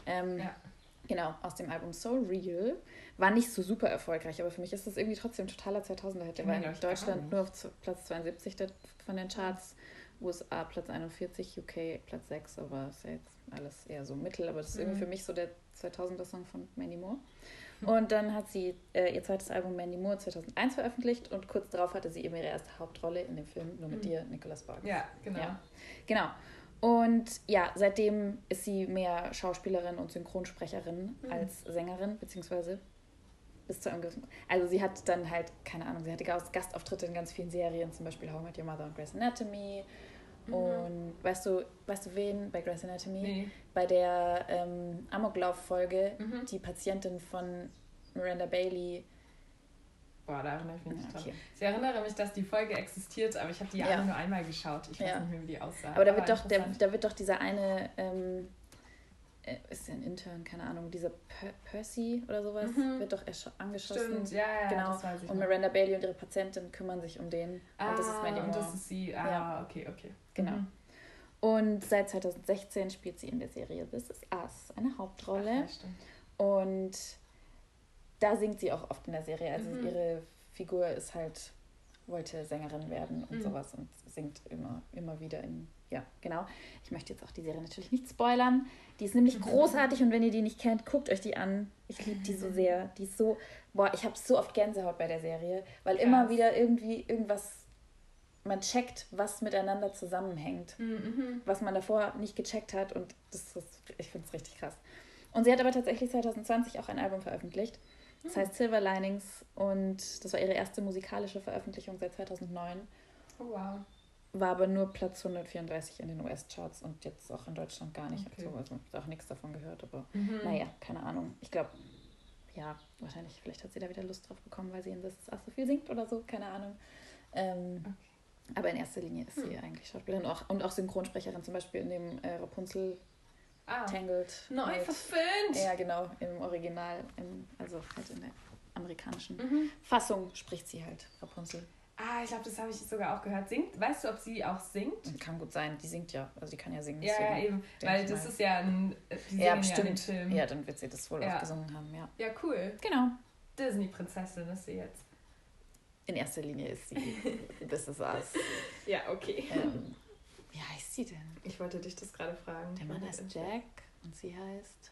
Genau, aus dem Album So Real. War nicht so super erfolgreich, aber für mich ist das irgendwie trotzdem totaler 2000er-Hit. Der war in Deutschland nur auf Platz 72 von den Charts. USA Platz 41, UK Platz 6, aber ist ja jetzt alles eher so mittel, aber das ist irgendwie für mich so der 2000er-Song von Mandy Moore. Und dann hat sie ihr zweites Album Mandy Moore 2001 veröffentlicht und kurz darauf hatte sie eben ihre erste Hauptrolle in dem Film, nur mit dir, Nicholas Sparks. Ja, genau. Ja, genau. Und ja, seitdem ist sie mehr Schauspielerin und Synchronsprecherin als Sängerin, beziehungsweise bis zu einem gewissen... Also sie hat dann halt, keine Ahnung, sie hatte Gastauftritte in ganz vielen Serien, zum Beispiel How I Met Your Mother und Grey's Anatomy. Und weißt du wen bei Grey's Anatomy? Nee. Bei der Amoklauf-Folge, die Patientin von Miranda Bailey. Boah, da erinnere ich mich nicht dran. Ich erinnere mich, dass die Folge existiert, aber ich habe die ja nur einmal geschaut. Ich weiß nicht mehr, wie die aussah. Aber da wird doch dieser eine... ist der ein Intern, keine Ahnung, dieser Percy oder sowas, wird doch angeschossen. Stimmt, ja, genau. Das weiß ich und Miranda Bailey und ihre Patientin kümmern sich um den. Und das ist Mandy Moore. Und das ist sie. Okay. Genau. Und seit 2016 spielt sie in der Serie This Is Us eine Hauptrolle. Ja, stimmt. Und da singt sie auch oft in der Serie. Also ihre Figur ist halt, wollte Sängerin werden und sowas und singt immer wieder in... Ja, genau. Ich möchte jetzt auch die Serie natürlich nicht spoilern. Die ist nämlich großartig und wenn ihr die nicht kennt, guckt euch die an. Ich liebe die so sehr. Die ist so... ich habe so oft Gänsehaut bei der Serie, weil immer wieder irgendwas... Man checkt, was miteinander zusammenhängt, was man davor nicht gecheckt hat und ich finde es richtig krass. Und sie hat aber tatsächlich 2020 auch ein Album veröffentlicht. Das heißt Silver Linings und das war ihre erste musikalische Veröffentlichung seit 2009. Oh, wow. War aber nur Platz 134 in den US-Charts und jetzt auch in Deutschland gar nicht. Okay. Also ich habe auch nichts davon gehört, aber naja, keine Ahnung. Ich glaube, ja, wahrscheinlich, vielleicht hat sie da wieder Lust drauf bekommen, weil sie in This Is Us so viel singt oder so, keine Ahnung. Aber in erster Linie ist sie eigentlich Schauspielerin und auch Synchronsprecherin, zum Beispiel in dem Rapunzel Tangled. Neu verfilmt! Ja, genau, im Original, also halt in der amerikanischen Fassung spricht sie halt Rapunzel. Ich glaube, das habe ich sogar auch gehört. Weißt du, ob sie auch singt? Kann gut sein, die singt ja, also die kann ja singen. Ja, eben, weil das ist ja bestimmt. Film. Ja, dann wird sie das wohl auch gesungen haben, ja. Ja, cool. Genau. Disney-Prinzessin ist sie jetzt. In erster Linie ist sie This Is Us. Ja, okay. Wie heißt sie denn? Ich wollte dich das gerade fragen. Der Mann heißt Jack und sie heißt...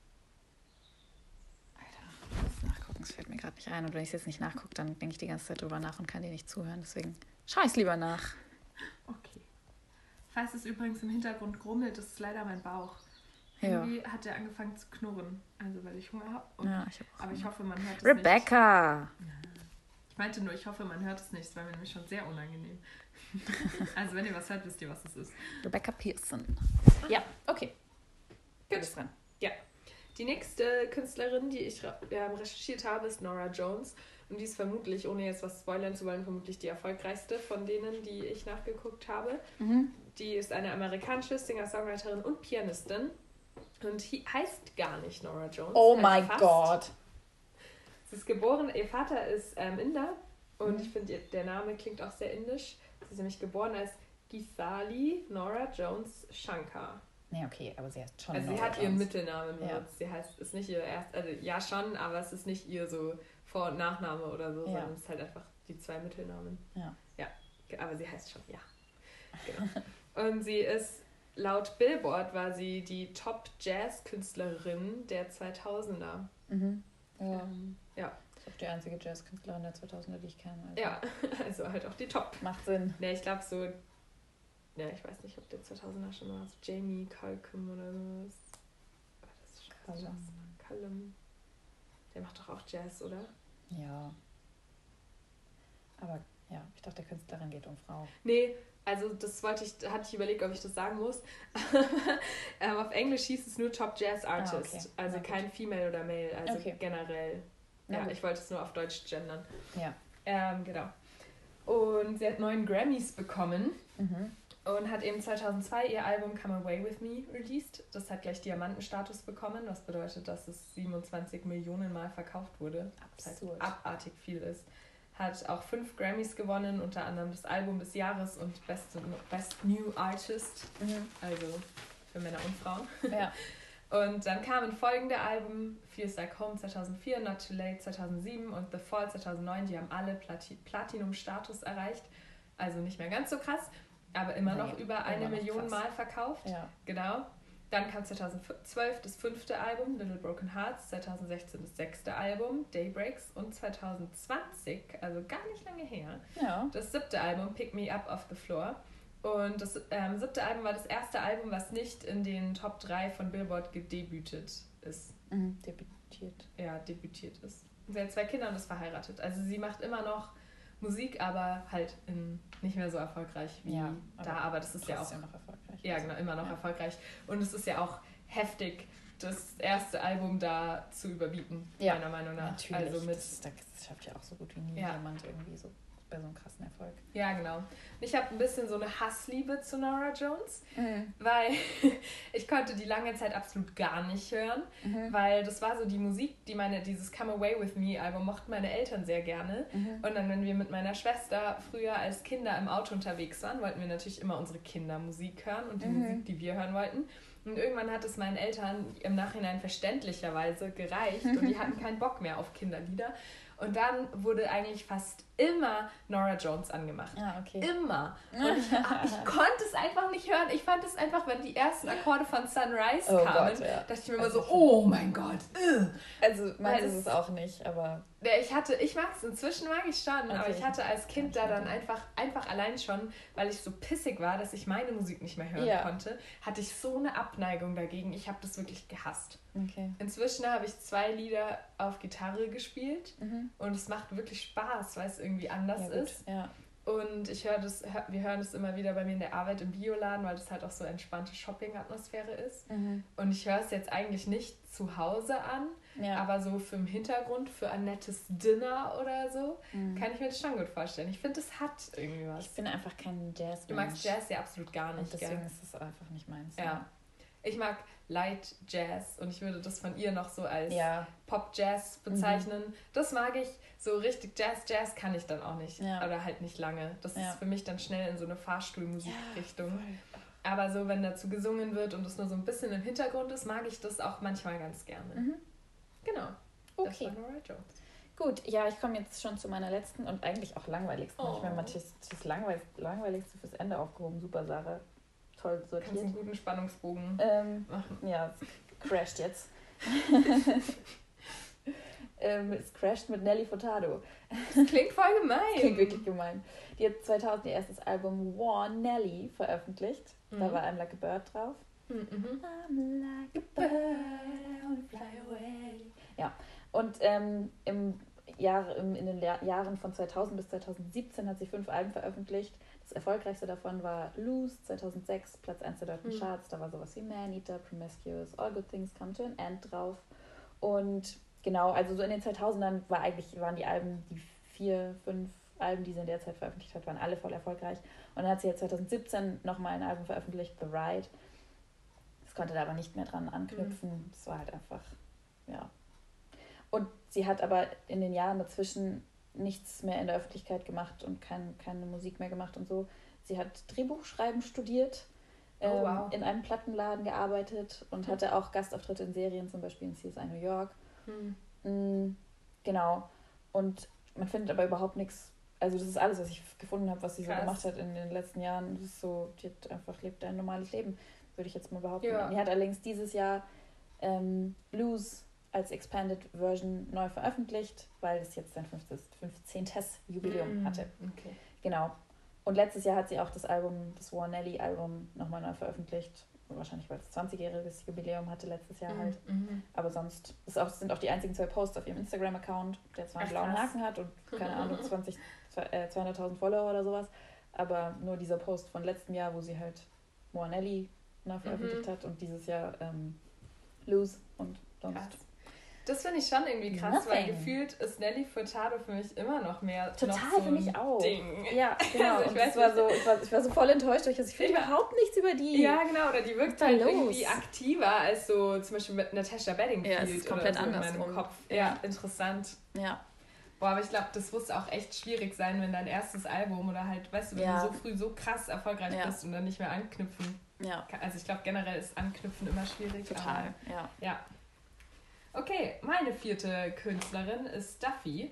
Alter, ich muss nachgucken, es fällt mir gerade nicht ein. Und wenn ich es jetzt nicht nachgucke, dann denke ich die ganze Zeit drüber nach und kann dir nicht zuhören. Deswegen schaue ich es lieber nach. Okay. Falls es übrigens im Hintergrund grummelt, das ist leider mein Bauch. Irgendwie hat er angefangen zu knurren. Also, weil ich Hunger habe. Ja, ich habe auch aber ich hoffe, man hört es Rebecca! Nicht. Ich meinte nur, ich hoffe, man hört es nicht. Es war mir nämlich schon sehr unangenehm. Also, wenn ihr was hört, wisst ihr, was es ist. Rebecca Pearson. Ja, okay. Gut. Dran. Ja. Die nächste Künstlerin, die ich recherchiert habe, ist Norah Jones. Und die ist vermutlich, ohne jetzt was spoilern zu wollen, vermutlich die erfolgreichste von denen, die ich nachgeguckt habe. Die ist eine amerikanische Singer-Songwriterin und Pianistin. Und heißt gar nicht Norah Jones. Oh mein Gott. Sie ist geboren, ihr Vater ist Inder. Und ich finde, der Name klingt auch sehr indisch. Sie ist nämlich geboren als Geethali Norah Jones Shankar. Nee, okay, aber sie heißt schon Also Norah sie hat Jones. ihren Mittelnamen benutzt. Sie heißt, ist nicht ihr erst, also ja schon, aber es ist nicht ihr so Vor- und Nachname oder so, sondern es ist halt einfach die 2 Mittelnamen. Ja, aber sie heißt schon, ja. Genau. Und sie ist, laut Billboard war sie die Top-Jazz-Künstlerin der 2000er. Ja. Das ist auch die einzige Jazz-Künstlerin der 2000er, die ich kenne. Also. Ja, also halt auch die Top. Macht Sinn. Ne, ich glaube so, ja, ich weiß nicht, ob der 2000er schon war, so Jamie Cullum oder sowas. Das ist schon Cullum. Der macht doch auch Jazz, oder? Ja. Aber ja, ich dachte, der Künstlerin geht um Frau. Nee, also das hatte ich überlegt, ob ich das sagen muss. Auf Englisch hieß es nur Top Jazz Artist. Okay. Also kein Female oder Male, also generell. Ja, ich wollte es nur auf Deutsch gendern. Ja. Genau. Und sie hat 9 Grammys bekommen. Und hat eben 2002 ihr Album Come Away With Me released. Das hat gleich Diamantenstatus bekommen, was bedeutet, dass es 27 Millionen Mal verkauft wurde. Absurd. Was halt abartig viel ist. Hat auch 5 Grammys gewonnen, unter anderem das Album des Jahres und Best New Artist. Also für Männer und Frauen. Ja. Und dann kamen folgende Alben: Feels Like Home 2004, Not Too Late 2007 und The Fall 2009. Die haben alle Platinum-Status erreicht. Also nicht mehr ganz so krass. Aber immer noch über 1 Million Mal verkauft. Ja. Genau. Dann kam 2012 das 5. Album, Little Broken Hearts, 2016 das 6. Album, Daybreaks, und 2020, also gar nicht lange her, das 7. Album, Pick Me Up Off the Floor. Und das 7. Album war das erste Album, was nicht in den Top 3 von Billboard gedebütet ist. Debütiert. Ja, debütiert ist. Sie hat 2 Kinder und ist verheiratet. Also sie macht immer noch Musik, aber halt nicht mehr so erfolgreich wie da. Aber das ist ja auch noch erfolgreich. Ja, genau, immer noch erfolgreich. Und es ist ja auch heftig, das erste Album da zu überbieten, meiner Meinung nach. Natürlich. Also das schafft ja auch so gut wie nie jemand irgendwie so bei so einem krassen Erfolg. Ja, genau. Und ich habe ein bisschen so eine Hassliebe zu Norah Jones, weil ich konnte die lange Zeit absolut gar nicht hören, weil das war so die Musik, dieses Come Away With Me Album mochten meine Eltern sehr gerne. Und dann, wenn wir mit meiner Schwester früher als Kinder im Auto unterwegs waren, wollten wir natürlich immer unsere Kindermusik hören und die Musik, die wir hören wollten. Und irgendwann hat es meinen Eltern im Nachhinein verständlicherweise gereicht und die hatten keinen Bock mehr auf Kinderlieder. Und dann wurde eigentlich fast immer Norah Jones angemacht. Ah, okay. Immer. Und ich konnte es einfach nicht hören. Ich fand es einfach, wenn die ersten Akkorde von Sunrise kamen, dachte ich mir immer so, oh mein Gott. Also meins ist es auch nicht, aber... Ich mag es, inzwischen mag ich schon, okay. Aber ich hatte als Kind da dann einfach allein schon, weil ich so pissig war, dass ich meine Musik nicht mehr hören konnte, hatte ich so eine Abneigung dagegen. Ich habe das wirklich gehasst. Okay. Inzwischen habe ich 2 Lieder auf Gitarre gespielt und es macht wirklich Spaß, weil es irgendwie anders ist. Ja. Und wir hören es immer wieder bei mir in der Arbeit im Bioladen, weil das halt auch so entspannte Shopping-Atmosphäre ist. Und ich höre es jetzt eigentlich nicht zu Hause an, aber so für im Hintergrund, für ein nettes Dinner oder so, kann ich mir das schon gut vorstellen. Ich finde, es hat irgendwie was. Ich bin einfach kein Jazz-Mensch. Du magst Jazz ja absolut gar nicht, und deswegen ist es einfach nicht meins. Ja. Ich mag Light Jazz und ich würde das von ihr noch so als Pop-Jazz bezeichnen. Das mag ich. So richtig Jazz kann ich dann auch nicht. Oder halt nicht lange. Das ist für mich dann schnell in so eine Fahrstuhlmusikrichtung. Aber so, wenn dazu gesungen wird und es nur so ein bisschen im Hintergrund ist, mag ich das auch manchmal ganz gerne. Genau. Okay. Das war Norah Jones. Gut, ja, ich komme jetzt schon zu meiner letzten und eigentlich auch langweiligsten. Ich meine, Matthias, das langweiligste fürs Ende aufgehoben. Super, Sarah. Toll sortiert. Kannst einen guten Spannungsbogen machen. Ja, es crasht jetzt. Es crasht mit Nelly Furtado. Das klingt voll gemein. Das klingt wirklich gemein. Die hat 2000 ihr erstes Album War Nelly veröffentlicht. Da war I'm Like a Bird drauf. I'm like a bird, I wanna fly away. Ja, und in den Jahren von 2000 bis 2017 hat sie 5 Alben veröffentlicht. Das erfolgreichste davon war Lose, 2006, Platz 1 der deutschen Charts. Da war sowas wie Man Eater, Promiscuous, All Good Things Come to an End drauf. Und genau, also so in den 2000ern waren die Alben, die 4, 5 Alben, die sie in der Zeit veröffentlicht hat, waren alle voll erfolgreich. Und dann hat sie jetzt 2017 nochmal ein Album veröffentlicht, The Ride. Das konnte da aber nicht mehr dran anknüpfen. Das war halt einfach, ja. Und sie hat aber in den Jahren dazwischen nichts mehr in der Öffentlichkeit gemacht und keine Musik mehr gemacht und so. Sie hat Drehbuchschreiben studiert, in einem Plattenladen gearbeitet und hatte auch Gastauftritte in Serien, zum Beispiel in CSI New York. Genau. Und man findet aber überhaupt nichts, also das ist alles, was ich gefunden habe, was sie so gemacht hat in den letzten Jahren. Das ist so, die hat einfach lebt ein normales Leben, würde ich jetzt mal behaupten. Ja. Die hat allerdings dieses Jahr Lose als Expanded Version neu veröffentlicht, weil es jetzt sein 15. Jubiläum hatte. Okay. Genau. Und letztes Jahr hat sie auch das War Nelly-Album nochmal neu veröffentlicht. Wahrscheinlich, weil es 20-jähriges Jubiläum hatte letztes Jahr halt. Aber sonst sind auch die einzigen 2 Posts auf ihrem Instagram-Account, der zwar einen blauen Haken hat und, keine Ahnung, 200.000 Follower oder sowas. Aber nur dieser Post von letztem Jahr, wo sie halt War Nelly neu veröffentlicht hat und dieses Jahr Lose und sonst. Krass. Das finde ich schon irgendwie krass, weil gefühlt ist Nelly Furtado für mich immer noch mehr total, so finde ich auch. Ding. Ja, genau. Also ich war so voll enttäuscht, weil ich finde überhaupt nichts über die. Ja, genau. Oder die wirkt halt irgendwie aktiver als so zum Beispiel mit Natasha Bedingfield. Ja, es ist komplett so anders in meinem Kopf. Ja, interessant. Ja. Boah, aber ich glaube, das muss auch echt schwierig sein, wenn dein erstes Album oder halt, weißt du, wenn du so früh so krass erfolgreich bist und dann nicht mehr anknüpfen. Ja. Also ich glaube, generell ist Anknüpfen immer schwierig. Total, aber, ja. Okay, meine 4. Künstlerin ist Duffy.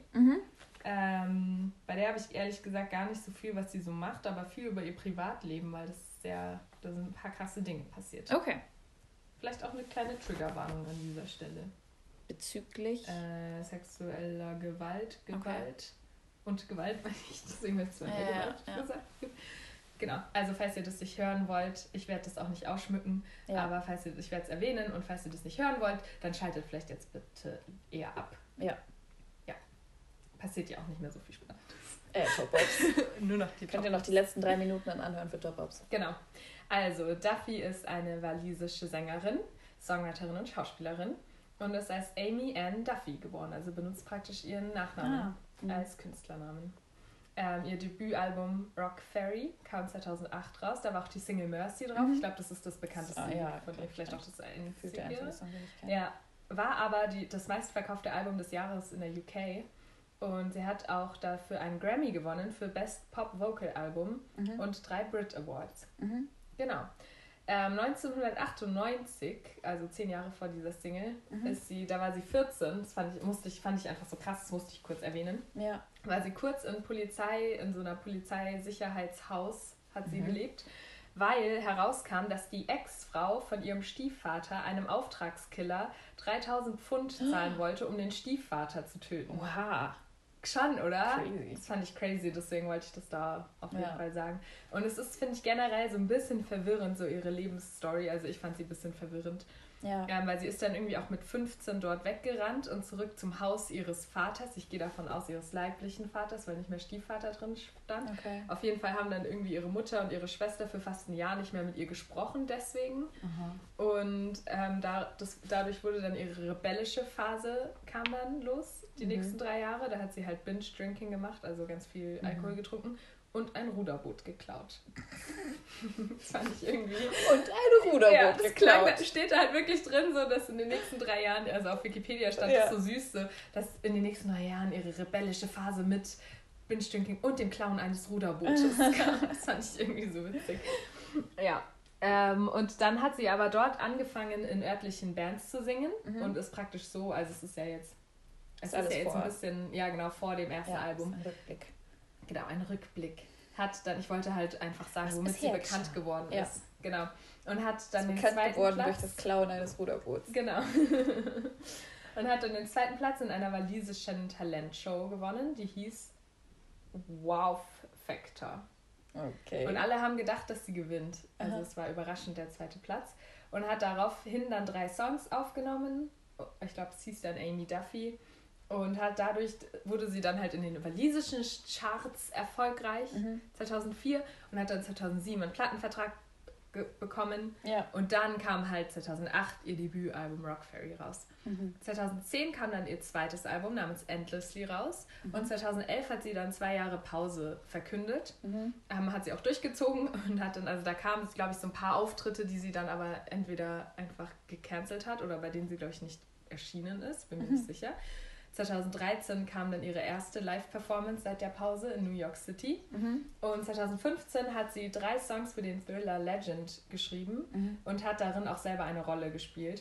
Bei der habe ich ehrlich gesagt gar nicht so viel, was sie so macht, aber viel über ihr Privatleben, weil da sind ein paar krasse Dinge passiert. Okay. Vielleicht auch eine kleine Triggerwarnung an dieser Stelle. Bezüglich? Sexueller Gewalt und Gewalt, weil ich deswegen jetzt Gewalt gesagt. Genau, also falls ihr das nicht hören wollt, ich werde das auch nicht ausschmücken, aber ich werde es erwähnen und falls ihr das nicht hören wollt, dann schaltet vielleicht jetzt bitte eher ab. Ja. Passiert ja auch nicht mehr so viel Spannendes. Top-Ups. Nur noch Könnt ihr noch die letzten 3 Minuten dann anhören für Top-Ups. Genau. Also, Duffy ist eine walisische Sängerin, Songwriterin und Schauspielerin und ist als Amy Ann Duffy geboren, also benutzt praktisch ihren Nachnamen als Künstlernamen. Ihr Debütalbum Rock Ferry kam 2008 raus, da war auch die Single Mercy drauf. Ich glaube, das ist das bekannteste Lied von ihr, vielleicht auch das einzige. Ja, war aber das meistverkaufte Album des Jahres in der UK und sie hat auch dafür einen Grammy gewonnen für Best Pop Vocal Album und 3 Brit Awards. Genau. 1998, also 10 Jahre vor dieser Single, da war sie 14, das fand ich einfach so krass, das musste ich kurz erwähnen. Ja. War sie kurz in so einer Polizeisicherheitshaus hat sie gelebt, weil herauskam, dass die Ex-Frau von ihrem Stiefvater, einem Auftragskiller, 3.000 Pfund zahlen wollte, um den Stiefvater zu töten. Oha. Schon, oder? Crazy. Das fand ich crazy, deswegen wollte ich das da auf jeden Fall sagen. Und es ist, finde ich, generell so ein bisschen verwirrend, so ihre Lebensstory. Also ich fand sie ein bisschen verwirrend. Ja. Weil sie ist dann irgendwie auch mit 15 dort weggerannt und zurück zum Haus ihres Vaters. Ich gehe davon aus, ihres leiblichen Vaters, weil nicht mehr Stiefvater drin stand. Okay. Auf jeden Fall haben dann irgendwie ihre Mutter und ihre Schwester für fast ein Jahr nicht mehr mit ihr gesprochen deswegen. Und dadurch wurde dann ihre rebellische Phase kam dann los, die nächsten 3 Jahre. Da hat sie halt Binge-Drinking gemacht, also ganz viel Alkohol getrunken. Und ein Ruderboot geklaut. Das fand ich irgendwie... Und ein Ruderboot geklaut. Da steht halt wirklich drin, so, dass in den nächsten 3 Jahren, also auf Wikipedia stand das so süß, so, dass in den nächsten 3 Jahren ihre rebellische Phase mit Binge-Drinking und dem Klauen eines Ruderbootes kam. Das fand ich irgendwie so witzig. Ja. Und dann hat sie aber dort angefangen, in örtlichen Bands zu singen und ist praktisch so, also es ist ja jetzt ein bisschen, vor dem ersten Album. Ein Rückblick. Genau, ein Rückblick. Ich wollte halt einfach sagen, womit sie bekannt geworden ist. Genau. Und hat dann den zweiten Platz durch das Klauen eines Ruderboots. Genau. Und hat dann den 2. Platz in einer walisischen Talentshow gewonnen, die hieß Wow Factor. Okay. Und alle haben gedacht, dass sie gewinnt. Also es war überraschend der 2. Platz. Und hat daraufhin dann 3 Songs aufgenommen. Ich glaube, es hieß dann Amy Duffy. Und wurde sie dann halt in den walisischen Charts erfolgreich, 2004, und hat dann 2007 einen Plattenvertrag bekommen. Ja. Und dann kam halt 2008 ihr Debütalbum Rock Ferry raus. 2010 kam dann ihr zweites Album namens Endlessly raus. Und 2011 hat sie dann 2 Jahre Pause verkündet. Hat sie auch durchgezogen und hat dann, also da kamen es, glaube ich, so ein paar Auftritte, die sie dann aber entweder einfach gecancelt hat oder bei denen sie, glaube ich, nicht erschienen ist, bin mir nicht sicher. 2013 kam dann ihre erste Live-Performance seit der Pause in New York City. Und 2015 hat sie 3 Songs für den Thriller Legend geschrieben und hat darin auch selber eine Rolle gespielt.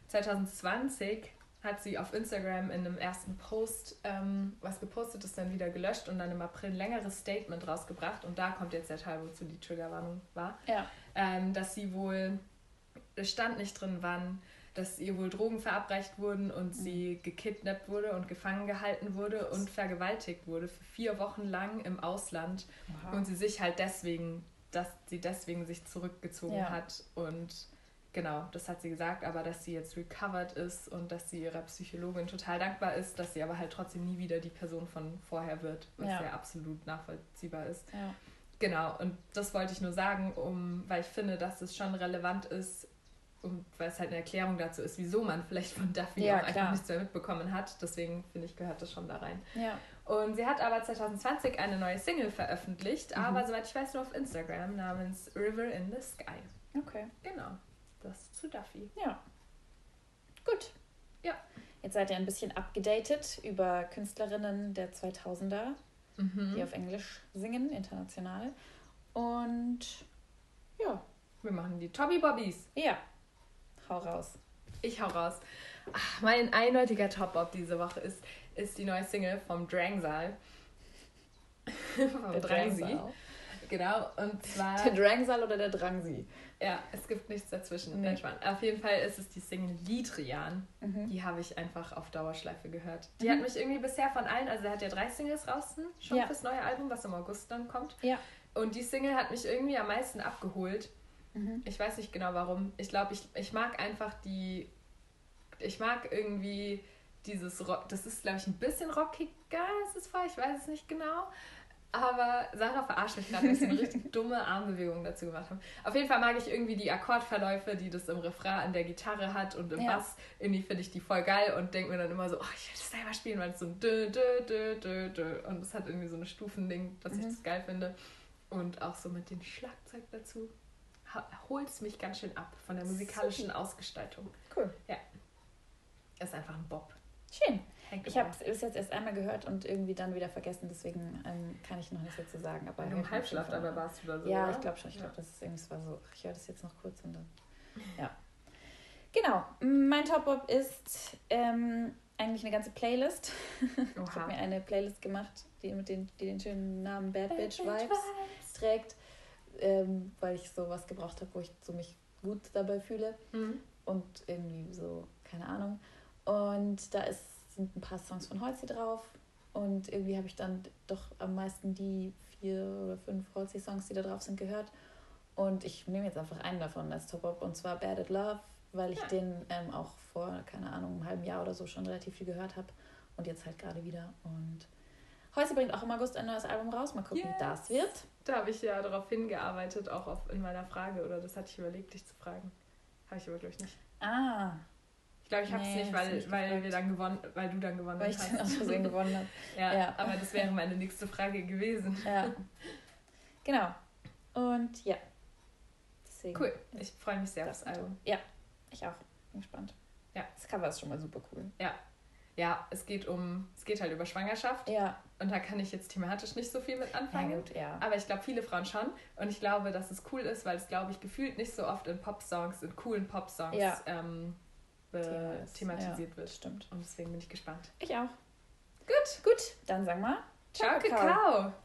2020 hat sie auf Instagram in einem ersten Post was gepostet, ist dann wieder gelöscht und dann im April ein längeres Statement rausgebracht. Und da kommt jetzt der Teil, wozu die Triggerwarnung war. Ja. Dass sie wohl, es stand nicht drin, wann, dass ihr wohl Drogen verabreicht wurden und sie gekidnappt wurde und gefangen gehalten wurde und vergewaltigt wurde für 4 Wochen lang im Ausland. Aha. Und sie sich halt deswegen sich zurückgezogen hat. Und genau, das hat sie gesagt, aber dass sie jetzt recovered ist und dass sie ihrer Psychologin total dankbar ist, dass sie aber halt trotzdem nie wieder die Person von vorher wird, was ja absolut nachvollziehbar ist. Ja. Genau, und das wollte ich nur sagen, weil ich finde, dass es schon relevant ist, und weil es halt eine Erklärung dazu ist, wieso man vielleicht von Duffy auch einfach nichts mehr mitbekommen hat. Deswegen, finde ich, gehört das schon da rein. Ja. Und sie hat aber 2020 eine neue Single veröffentlicht, aber soweit ich weiß nur auf Instagram, namens River in the Sky. Okay. Genau, das zu Duffy. Ja. Gut. Ja. Jetzt seid ihr ein bisschen abgedatet über Künstlerinnen der 2000er, die auf Englisch singen, international. Und ja. Wir machen die Tobby Bobbies. Ja. Hau raus. Ich hau raus. Mein eindeutiger Top-Bob diese Woche ist die neue Single vom Drangsal. Der Drangsi. Genau, und zwar... Der Drangsal oder der Drangsi? Ja, es gibt nichts dazwischen. Nee. Auf jeden Fall ist es die Single Liedrian. Die habe ich einfach auf Dauerschleife gehört. Die hat mich irgendwie bisher von allen, also er hat ja 3 Singles draußen, schon fürs neue Album, was im August dann kommt. Ja. Und die Single hat mich irgendwie am meisten abgeholt. Ich weiß nicht genau warum. Ich glaube, ich mag einfach ich mag irgendwie dieses Rock, das ist, glaube ich, ein bisschen rockiger, ich weiß es nicht genau. Aber Sarah verarscht mich gerade, dass sie eine richtig dumme Armbewegung dazu gemacht haben. Auf jeden Fall mag ich irgendwie die Akkordverläufe, die das im Refrain an der Gitarre hat und im Bass. Irgendwie finde ich die voll geil und denke mir dann immer so, ich will das selber spielen, weil es so ein dö, dö, dö, dö, dö. Und es hat irgendwie so eine Stufending, dass ich das geil finde. Und auch so mit dem Schlagzeug dazu holt es mich ganz schön ab von der musikalischen Ausgestaltung. Cool. Ja. Ist einfach ein Bob. Schön. Ich habe es jetzt erst einmal gehört und irgendwie dann wieder vergessen, deswegen kann ich noch nichts dazu sagen. Aber im Halbschlaf dabei warst du da so, ja, oder? Ich glaube schon. Ich glaube, das ist irgendwie so, ich höre das jetzt noch kurz und dann... Ja. Genau. Mein Top-Bob ist eigentlich eine ganze Playlist. Ich habe mir eine Playlist gemacht, die den schönen Namen Bad Bitch Vibes trägt. Weil ich sowas gebraucht habe, wo ich so mich gut dabei fühle und irgendwie so, keine Ahnung. Und da sind ein paar Songs von Halsey drauf und irgendwie habe ich dann doch am meisten die 4 oder 5 Halsey-Songs, die da drauf sind, gehört. Und ich nehme jetzt einfach einen davon als Top-Up und zwar Bad at Love, weil ich den auch vor, keine Ahnung, einem halben Jahr oder so schon relativ viel gehört habe und jetzt halt gerade wieder. Und Halsey bringt auch im August ein neues Album raus. Mal gucken, wie das wird. Da habe ich ja darauf hingearbeitet, auch in meiner Frage. Oder das hatte ich überlegt, dich zu fragen. Habe ich aber, glaube ich, nicht. Ich glaube, ich habe es nicht, weil du dann gewonnen hast. Weil ich dann aus Versehen gewonnen habe. Ja, aber das wäre meine nächste Frage gewesen. Ja. Genau. Und ja. Deswegen cool. Ich freue mich sehr aufs Album. Ja, ich auch. Bin gespannt. Ja. Das Cover ist schon mal super cool. Ja, es geht halt über Schwangerschaft. Ja. Und da kann ich jetzt thematisch nicht so viel mit anfangen. Ja, gut, ja. Aber ich glaube, viele Frauen schon. Und ich glaube, dass es cool ist, weil es, glaube ich, gefühlt nicht so oft in coolen Pop-Songs thematisiert wird. Stimmt. Und deswegen bin ich gespannt. Ich auch. Gut. Dann sagen wir Ciao, Kakao.